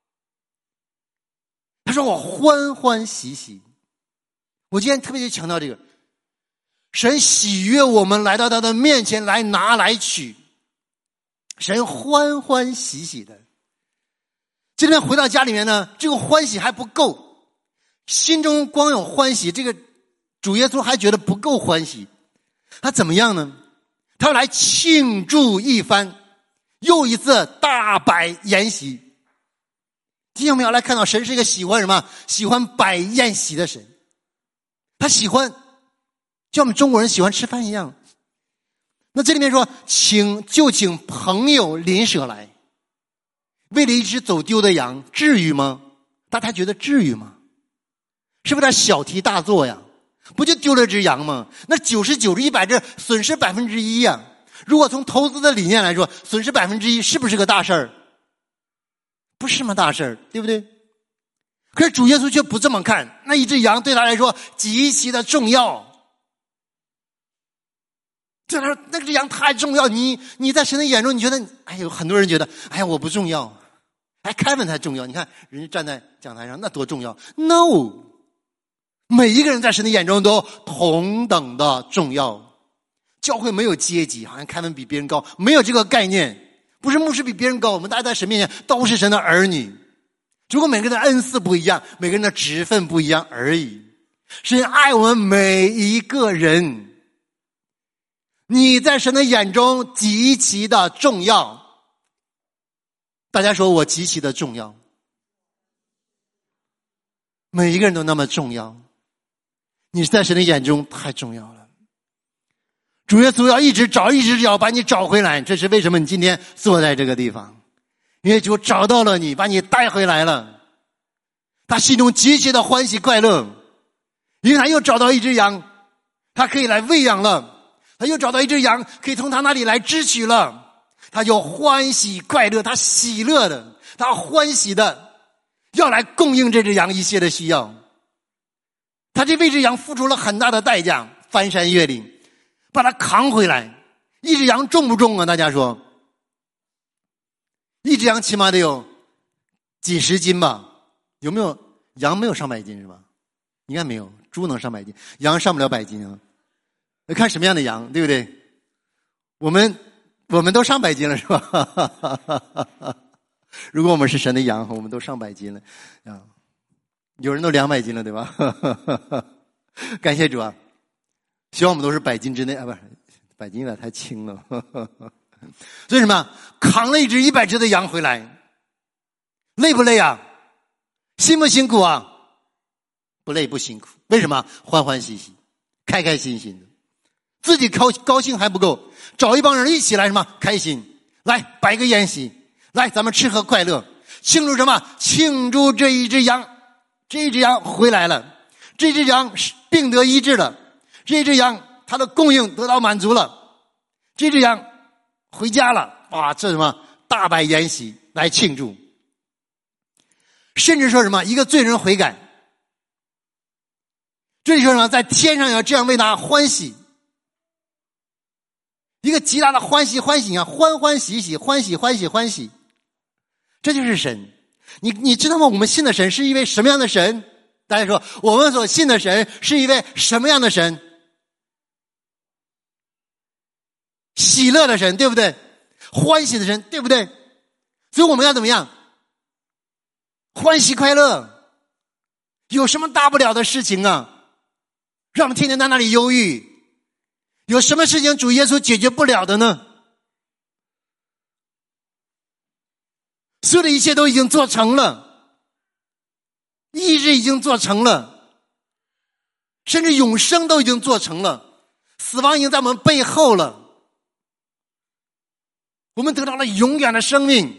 他说我欢欢喜喜。我今天特别强调这个，神喜悦我们来到他的面前来拿来取，神欢欢喜喜的。这边回到家里面呢，这个欢喜还不够，心中光有欢喜，这个主耶稣还觉得不够欢喜。他怎么样呢？他要来庆祝一番，又一次大摆筵席。今天我们要来看到神是一个喜欢什么？喜欢摆宴席的神。他喜欢就我们中国人喜欢吃饭一样。那这里面说请就请朋友邻舍来，为了一只走丢的羊，至于吗？大家觉得至于吗？是不是他小题大做呀？不就丢了只羊吗？那九十九只一百只，损失百分之一呀。如果从投资的理念来说，损失百分之一是不是个大事儿？不是么大事儿，对不对？可是主耶稣却不这么看，那一只羊对他来说极其的重要。对他说那只羊太重要，你你在神的眼中，你觉得，哎呦，很多人觉得，哎呀，我不重要，哎，凯文才重要。你看人家站在讲台上，那多重要 ？No， 每一个人在神的眼中都同等的重要。教会没有阶级，好像凯文比别人高，没有这个概念。不是牧师比别人高，我们大家在神面前都是神的儿女。如果每个人的恩赐不一样，每个人的职分不一样而已。神爱我们每一个人，你在神的眼中极其的重要。大家说我极其的重要，每一个人都那么重要，你在神的眼中太重要了。主耶稣要一直找一直找把你找回来，这是为什么你今天坐在这个地方，因为主找到了你，把你带回来了。他心中极其的欢喜快乐，因为他又找到一只羊，他可以来喂养了，他又找到一只羊可以从他那里来支取了，他就欢喜快乐，他喜乐的，他欢喜的要来供应这只羊一切的需要。他这为这只羊付出了很大的代价，翻山越岭把它扛回来。一只羊重不重啊？大家说一只羊起码得有几十斤吧？有没有？羊没有上百斤是吧？应该没有。猪能上百斤，羊上不了百斤啊。看什么样的羊，对不对？我们我们都上百斤了是吧？如果我们是神的羊，我们都上百斤了啊。有人都两百斤了对吧？ 感谢主啊！希望我们都是百斤之内啊，不是百斤有点太轻了。所以什么？扛了一只一百只的羊回来，累不累啊？辛不辛苦啊？不累不辛苦。为什么？欢欢喜喜，开开心心的。自己高高兴还不够，找一帮人一起来什么？开心，来摆个宴席，来咱们吃喝快乐，庆祝什么？庆祝这一只羊，这一只羊回来了，这只羊病得医治了，这只羊它的供应得到满足了，这只羊回家了。哇，这什么？大摆宴席来庆祝。甚至说什么？一个罪人悔改，这里说什么？在天上要这样为他欢喜，一个极大的欢喜欢喜啊，欢欢喜喜，欢喜欢喜欢喜，这就是神。你你知道吗？我们信的神是一位什么样的神？大家说，我们所信的神是一位什么样的神？喜乐的神，对不对？欢喜的神，对不对？所以我们要怎么样？欢喜快乐。有什么大不了的事情啊？让我们天天在那里忧郁。有什么事情主耶稣解决不了的呢？所有的一切都已经做成了，意志已经做成了，甚至永生都已经做成了，死亡已经在我们背后了，我们得到了永远的生命。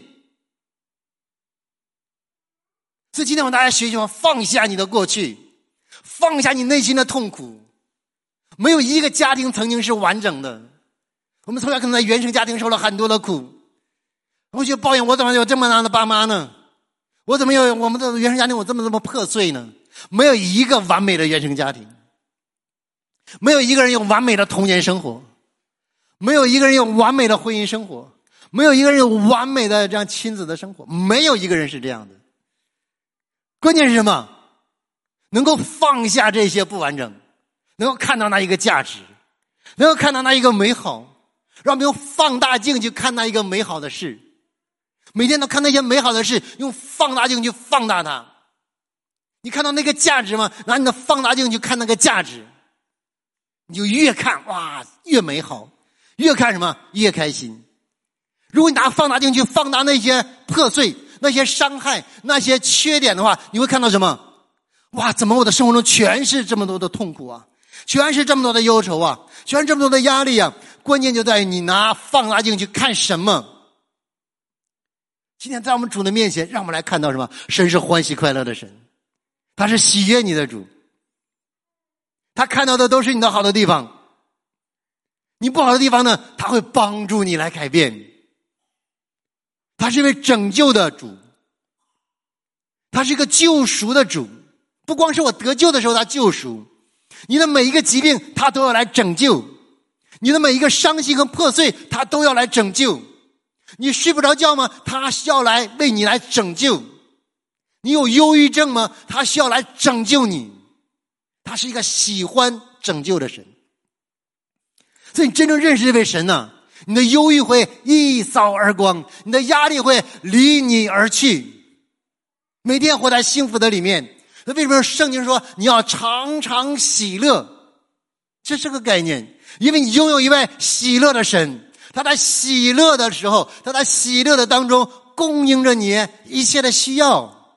所以今天我们大家学习嘛，放下你的过去，放下你内心的痛苦。没有一个家庭曾经是完整的，我们从小可能在原生家庭受了很多的苦，我就抱怨我怎么有这么样的爸妈呢？我怎么有我们的原生家庭我这么这么破碎呢？没有一个完美的原生家庭，没有一个人有完美的童年生活，没有一个人有完美的婚姻生活，没有一个人有完美的这样亲子的生活，没有一个人是这样的。关键是什么？能够放下这些不完整，能够看到那一个价值，能够看到那一个美好，让我们用放大镜去看那一个美好的事，每天都看那些美好的事，用放大镜去放大它。你看到那个价值吗？拿你的放大镜去看那个价值，你就越看哇越美好，越看什么越开心。如果你拿放大镜去放大那些破碎、那些伤害、那些缺点的话，你会看到什么？哇，怎么我的生活中全是这么多的痛苦啊，全是这么多的忧愁啊，全是这么多的压力啊。关键就在于你拿放大镜去看什么。今天在我们主的面前，让我们来看到什么？神是欢喜快乐的神，他是喜悦你的主，他看到的都是你的好的地方，你不好的地方呢，他会帮助你来改变。他是一位拯救的主，他是一个救赎的主。不光是我得救的时候他救赎，你的每一个疾病他都要来拯救，你的每一个伤心和破碎他都要来拯救。你睡不着觉吗？他需要来为你来拯救。你有忧郁症吗？他需要来拯救你。他是一个喜欢拯救的神。所以你真正认识这位神呢、啊，你的忧郁会一扫而光，你的压力会离你而去，每天活在幸福的里面。那为什么圣经说你要常常喜乐？这是个概念，因为你拥有一位喜乐的神，他在喜乐的时候，他在喜乐的当中供应着你一切的需要。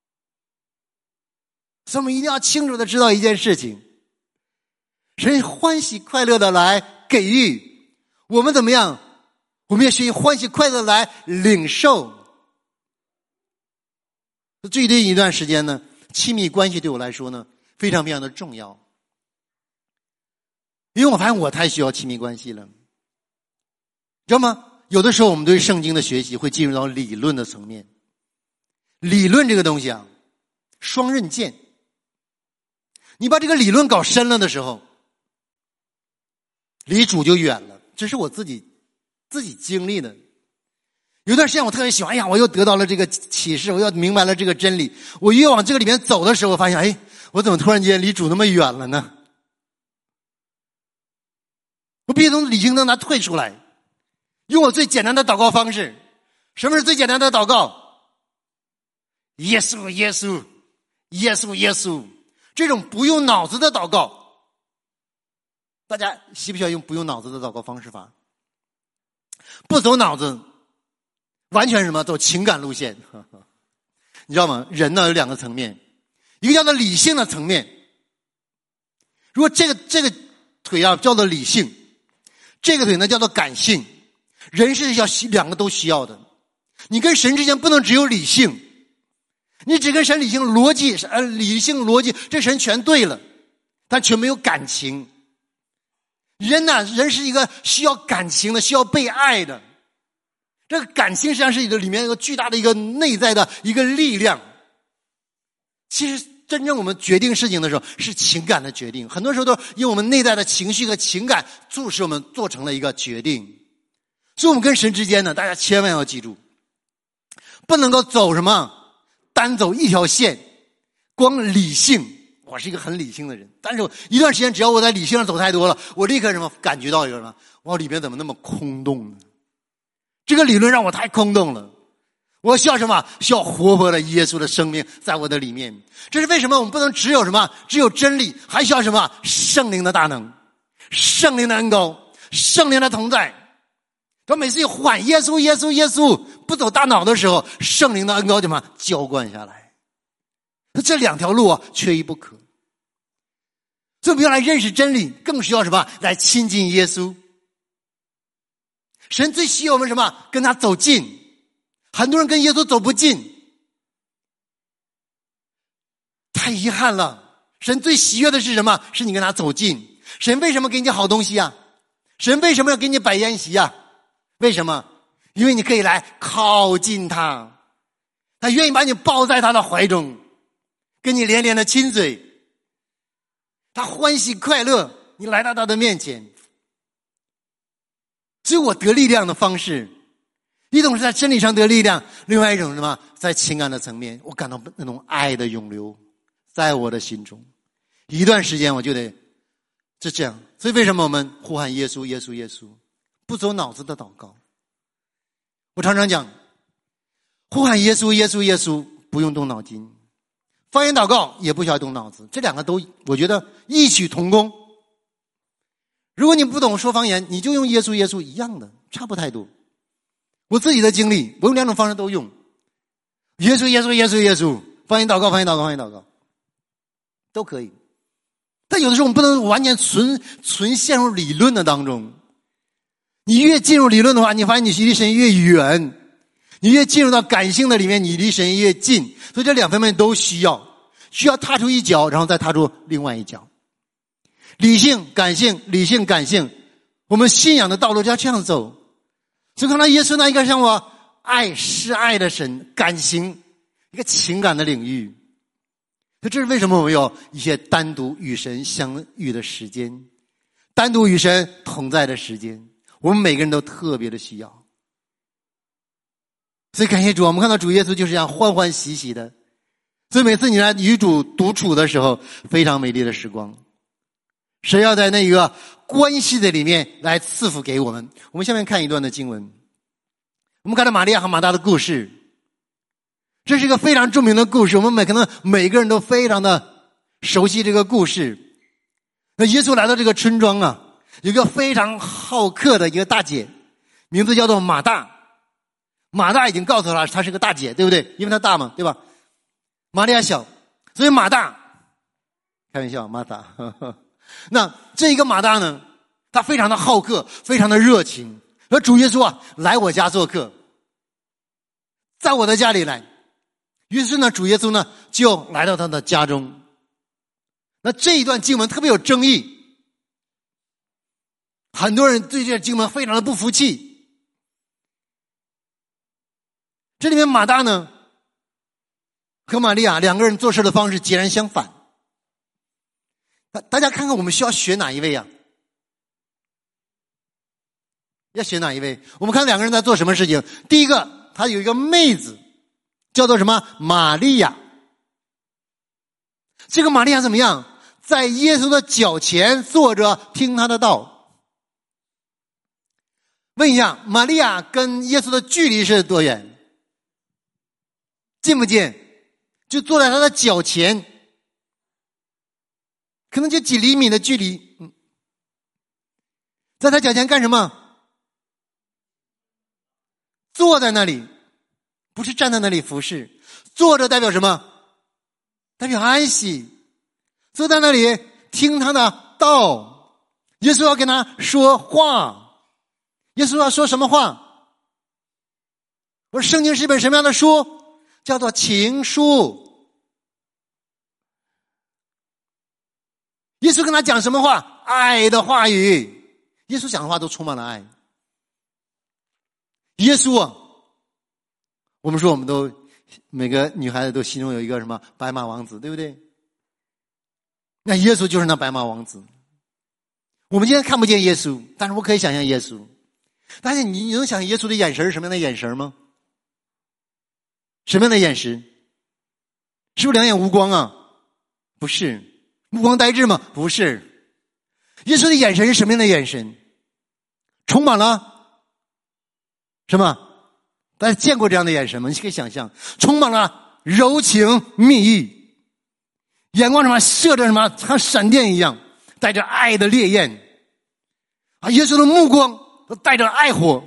所以我们一定要清楚的知道一件事情，神欢喜快乐的来给予，我们怎么样？我们要学习欢喜快乐来领受。最近一段时间呢，亲密关系对我来说呢非常非常的重要，因为我发现我太需要亲密关系了，知道吗？有的时候我们对圣经的学习会进入到理论的层面，理论这个东西啊双刃剑，你把这个理论搞深了的时候，离主就远了。这是我自己自己经历的。有段时间我特别喜欢，哎呀，我又得到了这个启示，我又明白了这个真理。我越往这个里面走的时候，我发现，哎，我怎么突然间离主那么远了呢？我必须从理性当中退出来，用我最简单的祷告方式。什么是最简单的祷告？耶稣，耶稣，耶稣，耶稣， 这种不用脑子的祷告，大家需不需要用不用脑子的祷告方式法？不走脑子，完全是什么？走情感路线。你知道吗？人呢有两个层面，一个叫做理性的层面。如果这个这个腿啊叫做理性，这个腿呢叫做感性。人是要两个都需要的。你跟神之间不能只有理性，你只跟神理性逻辑，呃，理性逻辑，这神全对了，但却没有感情。人呢，人是一个需要感情的，需要被爱的。这个感情实际上是一个里面一个巨大的一个内在的一个力量。其实真正我们决定事情的时候，是情感的决定。很多时候都用我们内在的情绪和情感促使我们做成了一个决定。所以我们跟神之间呢，大家千万要记住，不能够走什么单走一条线，光理性。我是一个很理性的人，但是我一段时间只要我在理性上走太多了，我立刻什么感觉到一个什么，我里面怎么那么空洞呢？这个理论让我太空洞了。我需要什么？需要活泼的耶稣的生命在我的里面。这是为什么我们不能只有什么？只有真理，还需要什么？圣灵的大能，圣灵的恩膏，圣灵的同在。他每次一呼喊耶稣耶稣耶稣，不走大脑的时候，圣灵的恩膏怎么浇灌下来？这两条路啊，缺一不可。所以我们要来认识真理，更需要什么？来亲近耶稣。神最需要我们什么？跟他走近。很多人跟耶稣走不近，太遗憾了。神最喜悦的是什么？是你跟他走近。神为什么给你好东西啊？神为什么要给你摆宴席啊？为什么？因为你可以来靠近他，他愿意把你抱在他的怀中，跟你连连的亲嘴，他欢喜快乐，你来到他的面前。所以我得力量的方式，一种是在真理上得力量，另外一种是什么？在情感的层面，我感到那种爱的涌流在我的心中，一段时间我就得就这样。所以为什么我们呼喊耶稣耶稣耶稣，不走脑子的祷告？我常常讲，呼喊耶稣耶稣耶稣不用动脑筋，方言祷告也不需要动脑子，这两个都我觉得异曲同工。如果你不懂说方言，你就用耶稣耶稣一样的，差不太多。我自己的经历，我用两种方式都用，耶稣耶稣耶稣耶稣，方言祷告方言祷告方言祷告都可以。但有的时候我们不能完全纯纯陷入理论的当中，你越进入理论的话，你发现你离神越远，你越进入到感性的里面，你离神越近。所以这两方面都需要，需要踏出一脚，然后再踏出另外一脚。理性感性理性感性，我们信仰的道路就要这样走。所以看到耶稣那一个像我爱是爱的神，感情一个情感的领域。所以这是为什么我们有一些单独与神相遇的时间，单独与神同在的时间，我们每个人都特别的需要。所以感谢主，我们看到主耶稣就是这样欢欢喜喜的。所以每次你来与主独处的时候，非常美丽的时光。神要在那个关系的里面来赐福给我们。我们下面看一段的经文，我们看到玛利亚和马大的故事。这是一个非常著名的故事，我们每可能每个人都非常的熟悉这个故事。那耶稣来到这个村庄啊，有一个非常好客的一个大姐，名字叫做马大。马大已经告诉他她是个大姐，对不对？因为她大嘛，对吧？玛利亚小，所以马大，开玩笑，马大。呵呵，那这一个马大呢，他非常的好客，非常的热情。而主耶稣啊，来我家做客，在我的家里来。于是呢，主耶稣呢就来到他的家中。那这一段经文特别有争议，很多人对这个经文非常的不服气。这里面马大呢和玛利亚两个人做事的方式截然相反。大家看看我们需要学哪一位啊？要学哪一位？我们看两个人在做什么事情。第一个，他有一个妹子叫做什么？玛利亚。这个玛利亚怎么样？在耶稣的脚前坐着听他的道。问一下，玛利亚跟耶稣的距离是多远？近不近？就坐在他的脚前。 可能就几厘米的距离，嗯，在他脚前干什么？坐在那里，不是站在那里服侍。坐着代表什么？代表安息。坐在那里听他的道，耶稣要跟他说话。耶稣要说什么话？我说圣经是一本什么样的书？叫做情书。耶稣跟他讲什么话？爱的话语。耶稣讲的话都充满了爱。耶稣啊，我们说我们都每个女孩子都心中有一个什么白马王子，对不对？那耶稣就是那白马王子。我们今天看不见耶稣，但是我可以想象耶稣。但是你能想象耶稣的眼神是什么样的眼神吗？什么样的眼神？是不是两眼无光啊？不是。目光呆滞吗？不是。耶稣的眼神是什么样的眼神？充满了什么？大家见过这样的眼神吗？你可以想象，充满了柔情蜜意，眼光什么射着什么像闪电一样，带着爱的烈焰啊！耶稣的目光带着爱火。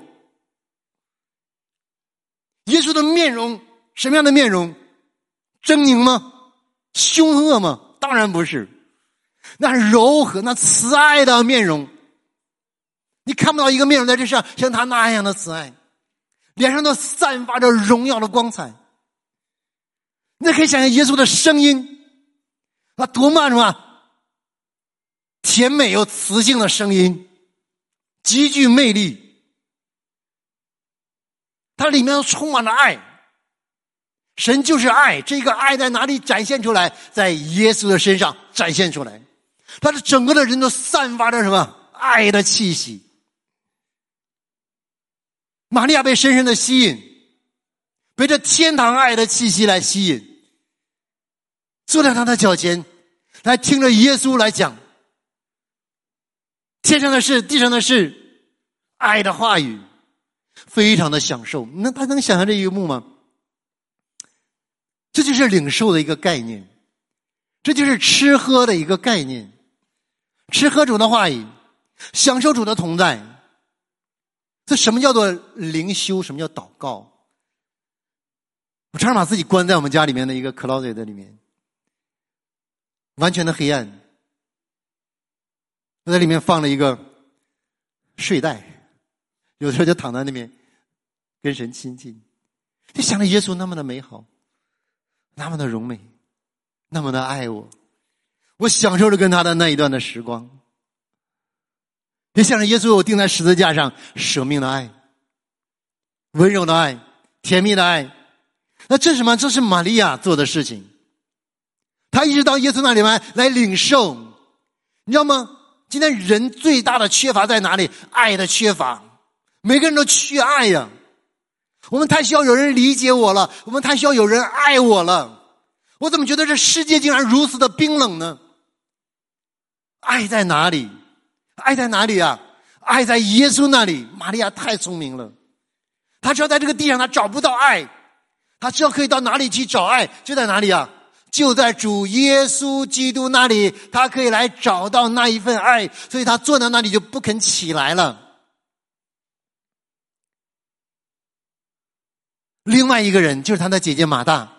耶稣的面容什么样的面容？狰狞吗？凶恶吗？当然不是，那柔和那慈爱的面容。你看不到一个面容在这上像他那样的慈爱，脸上都散发着荣耀的光彩。你可以想象耶稣的声音，那多么什么甜美又磁性的声音，极具魅力。它里面充满了爱。神就是爱，这个爱在哪里展现出来？在耶稣的身上展现出来。他的整个的人都散发着什么？爱的气息。玛利亚被深深的吸引，被这天堂爱的气息来吸引，坐在他的脚前，来听着耶稣来讲天上的事地上的事，爱的话语，非常的享受。那他能想象这一幕吗？这就是领受的一个概念，这就是吃喝的一个概念。吃喝主的话语，享受主的同在。这什么叫做灵修？什么叫祷告？我常常把自己关在我们家里面的一个 closet 里面，完全的黑暗。我在里面放了一个睡袋，有的时候就躺在那边跟神亲近，就想着耶稣那么的美好，那么的荣美，那么的爱我，我享受着跟他的那一段的时光。也想着耶稣我钉在十字架上舍命的爱，温柔的爱，甜蜜的爱。那这是什么？这是玛利亚做的事情。他一直到耶稣那里面来领受。你知道吗？今天人最大的缺乏在哪里？爱的缺乏。每个人都缺爱呀。我们太需要有人理解我了，我们太需要有人爱我了。我怎么觉得这世界竟然如此的冰冷呢？爱在哪里？爱在哪里啊？爱在耶稣那里。玛利亚太聪明了，她知道在这个地上她找不到爱，她知道可以到哪里去找爱，就在哪里啊？就在主耶稣基督那里，她可以来找到那一份爱，所以她坐在那里就不肯起来了。另外一个人就是她的姐姐马大。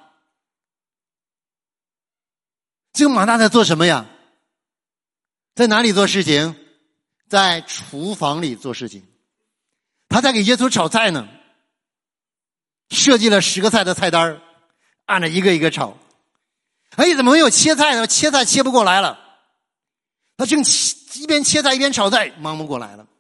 这个马大在做什么呀？在哪里做事情？在厨房里做事情。他在给耶稣炒菜呢，设计了十个菜的菜单，按着一个一个炒。哎，怎么没有切菜呢？切菜切不过来了。他正一边切菜一边炒菜，忙不过来了。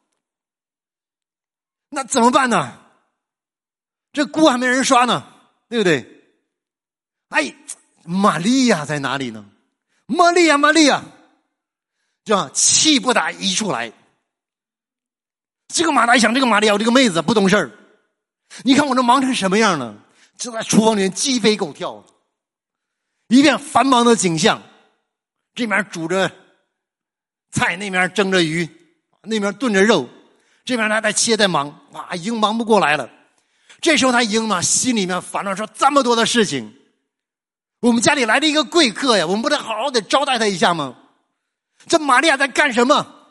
那怎么办呢？这锅还没人刷呢，对不对？哎，玛利亚在哪里呢？玛利亚，玛利亚，这样气不打一处来。这个马大一想，这个玛利亚，我这个妹子不懂事儿，你看我这忙成什么样呢？就在厨房里面鸡飞狗跳，一片繁忙的景象，这边煮着菜，那边蒸着鱼，那边炖着肉，这边他在切在忙，哇，已经忙不过来了。这时候他已经嘛心里面烦恼说，这么多的事情，我们家里来了一个贵客呀，我们不得好好的招待他一下吗？ 这玛利亚在干什么？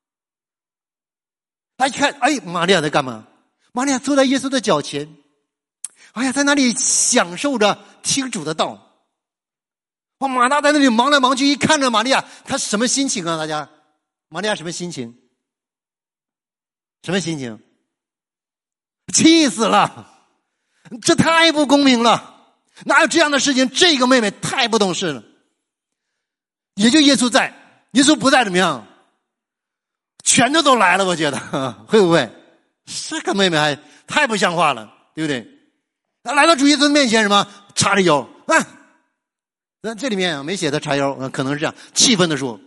他一看，哎，玛利亚在干嘛？玛利亚坐在耶稣的脚前，哎呀，在那里享受着听主的道。哇，马大在那里忙来忙去，一看着玛利亚，他什么心情啊？大家，玛利亚什么心情？什么心情？气死了！这太不公平了，哪有这样的事情？这个妹妹太不懂事了。也就耶稣在，耶稣不在怎么样？全都都来了，我觉得会不会？这个妹妹还太不像话了，对不对？他来到主耶稣面前，什么叉着腰啊？那这里面没写他叉腰，可能是这样气愤的说：“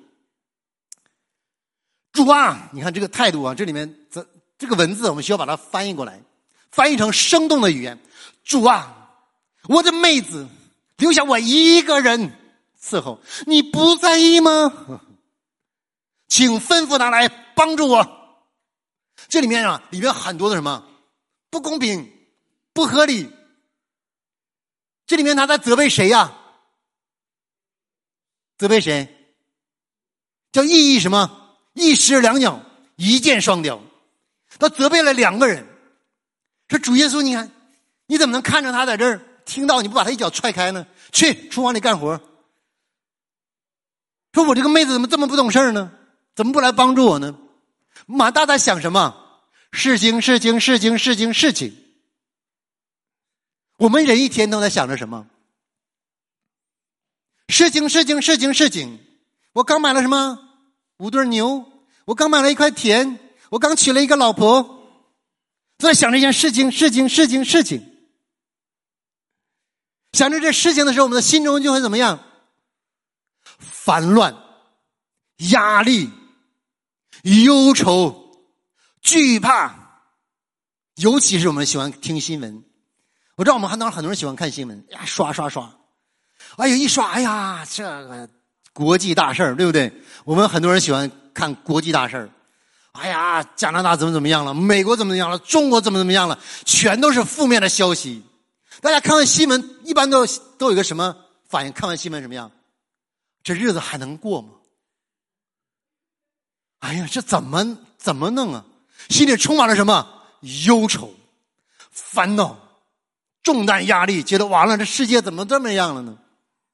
主啊！”你看这个态度啊，这里面这这个文字我们需要把它翻译过来，翻译成生动的语言。主啊，我的妹子留下我一个人伺候，你不在意吗？请吩咐他来帮助我。这里面啊，里面很多的什么不公平、不合理。这里面他在责备谁呀、啊？责备谁？叫一意什么？一石两鸟，一箭双雕。他责备了两个人。说主耶稣，你看你怎么能看着他在这儿听到你不把他一脚踹开呢？去厨房里干活。说我这个妹子怎么这么不懂事呢？怎么不来帮助我呢？马大在想什么？事情事情事情事情事情。我们人一天都在想着什么？事情事情事情事情。我刚买了什么？五对牛。我刚买了一块田。我刚娶了一个老婆。都在想这件事情事情事情事情。想着这事情的时候，我们的心中就会怎么样？烦乱、压力、忧愁、惧怕。尤其是我们喜欢听新闻，我知道我们当然很多人喜欢看新闻呀，刷刷刷，哎呀一刷，哎呀这个国际大事儿，对不对？我们很多人喜欢看国际大事儿，哎呀加拿大怎么怎么样了，美国怎么怎么样了，中国怎么怎么样了，全都是负面的消息。大家看完新闻一般都都有一个什么反应？看完新闻什么样？这日子还能过吗？哎呀，这怎么怎么弄啊？心里充满了什么？忧愁、烦恼、重担、压力，觉得完了，这世界怎么这么样了呢？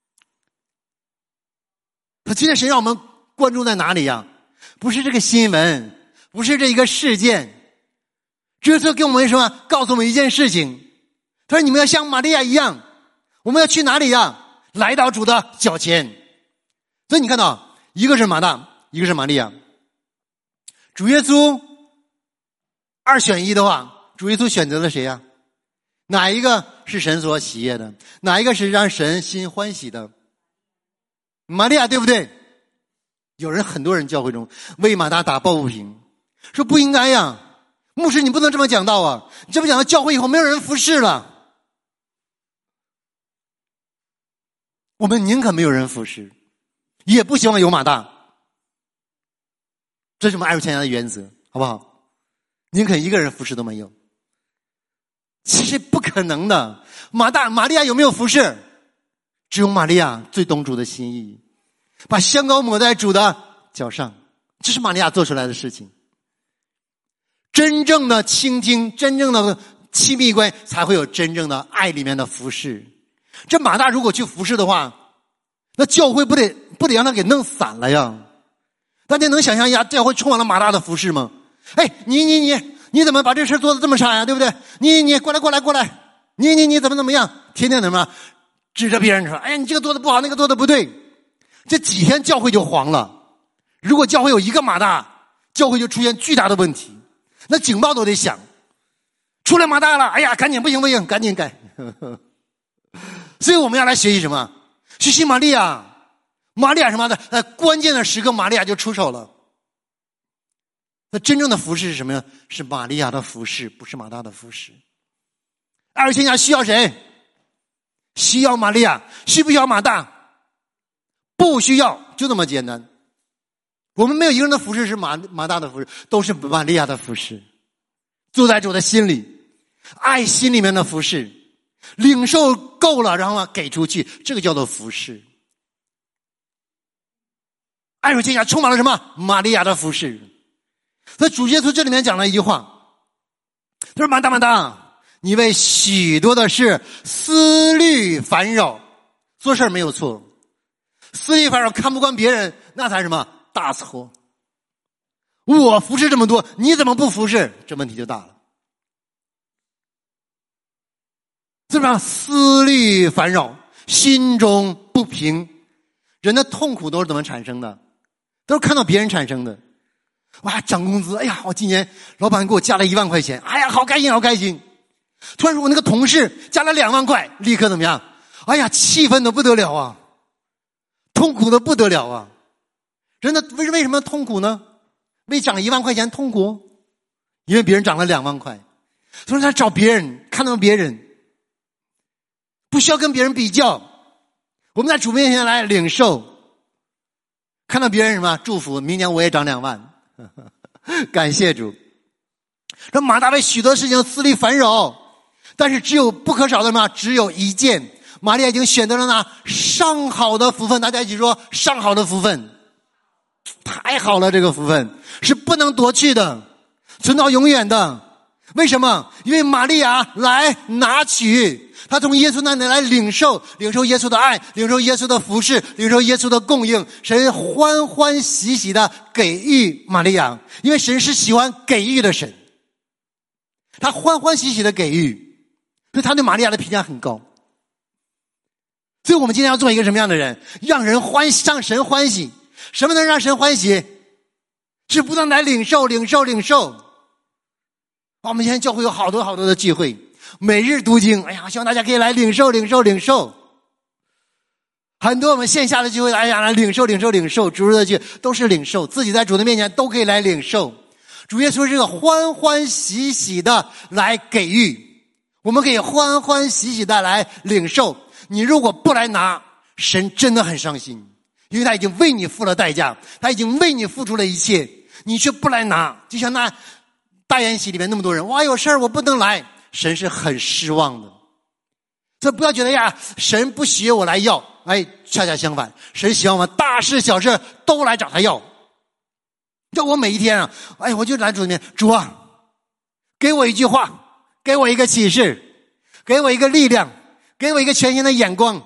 可今天神让我们关注在哪里呀？不是这个新闻，不是这一个事件，这次给我们什么？告诉我们一件事情。他说：“你们要像玛利亚一样，我们要去哪里呀？来到主的脚前。”所以你看到，一个是马大，一个是玛利亚。主耶稣二选一的话，主耶稣选择了谁呀？哪一个是神所喜悦的？哪一个是让神心欢喜的？玛利亚，对不对？有人很多人教会中为马大打抱不平，说不应该呀，牧师你不能这么讲道啊！你这么讲到教会以后，没有人服侍了。我们宁可没有人服侍，也不希望有马大。这是我们爱主千家的原则，好不好？宁可一个人服侍都没有。其实不可能的。马大玛利亚有没有服侍？只有玛利亚最懂主的心意，把香膏抹在主的脚上，这是玛利亚做出来的事情。真正的倾听，真正的亲密关系，才会有真正的爱里面的服侍。这马大如果去服侍的话，那教会不得不得让他给弄散了呀？大家能想象一下，教会充满了马大的服侍吗？哎，你你你你怎么把这事做得这么差呀？对不对？你你过来过来过来，你你你怎么怎么样？天天怎么指着别人说，哎呀你这个做的不好，那个做的不对。这几天教会就黄了。如果教会有一个马大，教会就出现巨大的问题，那警报都得响，出来马大了，哎呀赶紧不行不行，赶紧改。所以我们要来学习什么？学习玛利亚。玛利亚什么的，在关键的时刻玛利亚就出手了。那真正的服侍是什么呀？是玛利亚的服侍，不是马大的服侍。二千家需要谁？需要玛利亚。需不需要马大？不需要，就这么简单。我们没有一个人的服侍是马马大的服侍，都是玛利亚的服侍。坐在主的心里，爱心里面的服侍，领受够了，然后给出去，这个叫做服侍。 爱如天下充满了什么？玛利亚的服侍。所以主耶稣这里面讲了一句话，他说马大马大，你为许多的事思虑烦扰，做事没有错，思虑烦扰看不惯别人，那才是什么？大错。我服侍这么多，你怎么不服侍？这问题就大了。怎么样？思虑烦扰，心中不平。人的痛苦都是怎么产生的？都是看到别人产生的。哇，涨工资，哎呀，我今年老板给我加了一万块钱，哎呀，好开心好开心。突然说我那个同事加了两万块，立刻怎么样？哎呀，气愤的不得了啊，痛苦的不得了啊。人的为为什么痛苦呢？为涨一万块钱痛苦，因为别人涨了两万块，所以他找别人，看到别人，不需要跟别人比较。我们在主面前来领受，看到别人什么祝福，明年我也涨两万，感谢主。这马大为许多事情思虑烦扰，但是只有不可少的什么？只有一件，玛利亚已经选择了那上好的福分。大家一起说上好的福分，太好了，这个福分是不能夺去的，存到永远的。为什么？因为玛利亚来拿取，他从耶稣那里来领受，领受耶稣的爱，领受耶稣的服侍，领受耶稣的供应。神欢欢喜喜的给予玛利亚，因为神是喜欢给予的神，他欢欢喜喜的给予，所以他对玛利亚的评价很高。所以我们今天要做一个什么样的人？让人欢喜，让神欢喜。什么能让神欢喜？是不断来领受领受领受。我们现在教会有好多好多的聚会，每日读经，哎呀，希望大家可以来领受领受领受。很多我们线下的聚会，哎呀，来领受领受领受，主日的聚都是领受，自己在主的面前都可以来领受。主耶稣是个欢欢喜喜的来给予，我们可以欢欢喜喜的来领受。你如果不来拿，神真的很伤心，因为他已经为你付了代价，他已经为你付出了一切，你却不来拿。就像那大筵席里面那么多人，哇，有事儿我不能来，神是很失望的。所以不要觉得呀，神不许我来要，哎，恰恰相反，神希望我们大事小事都来找他要。叫我每一天啊，哎，我就来主里面，主啊，给我一句话，给我一个启示，给我一个力量，给我一个全新的眼光。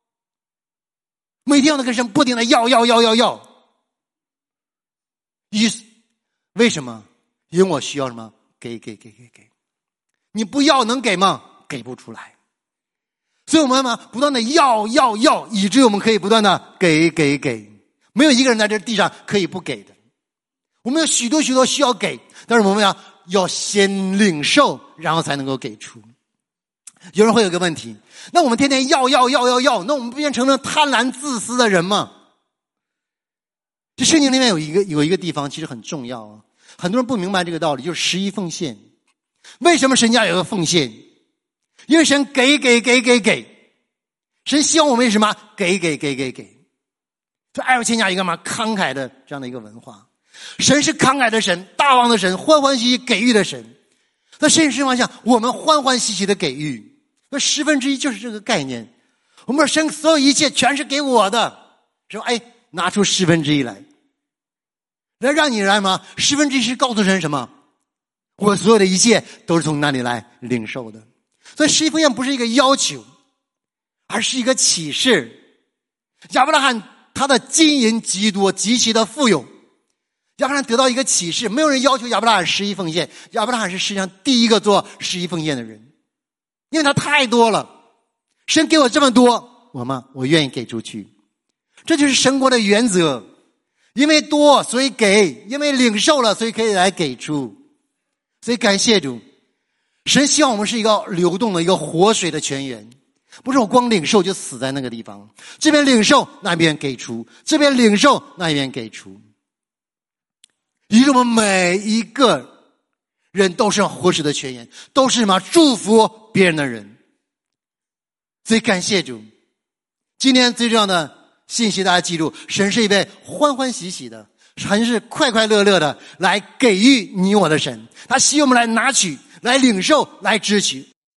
每天我都跟神不停的要要要要要。意思为什么？因为我需要什么？给给给给给。你不要能给吗？给不出来。所以我们嘛，不断的要要要，以至于我们可以不断的给给给。没有一个人在这地上可以不给的。我们有许多许多需要给，但是我们要要先领受，然后才能够给出。有人会有个问题，那我们天天要要要要要，那我们不变成了贪婪自私的人吗？这圣经里面有一个有一个地方其实很重要啊，很多人不明白这个道理，就是十一奉献。为什么神家有个奉献？因为神给给给给给，神希望我们什么？给给给给给。就爱如天下一个嘛慷慨的这样的一个文化。神是慷慨的神，大方的神，欢欢喜喜给予的神。在现实情况下，我们欢欢喜喜的给予，那十分之一就是这个概念。我们说神所有一切全是给我的，说哎，拿出十分之一来，来让你来什么？十分之一是告诉神什么？我所有的一切都是从那里来领受的。所以十一奉献不是一个要求，而是一个启示。亚伯拉罕他的金银极多，极其的富有。亚伯拉罕得到一个启示，没有人要求亚伯拉罕十一奉献，亚伯拉罕是世界上第一个做十一奉献的人，因为他太多了。神给我这么多，我吗？我愿意给出去。这就是神国的原则，因为多所以给，因为领受了所以可以来给出。所以感谢主，神希望我们是一个流动的一个活水的泉源，不是我光领受就死在那个地方，这边领受那边给出，这边领受那边给出。以致我们每一个人都是活水的泉源，都是什么？祝福别人的人。所以感谢主，今天最重要的信息大家记住，神是一位欢欢喜喜的，神是快快乐乐的来给予你我的神，他希望我们来拿取，来领受，来支取。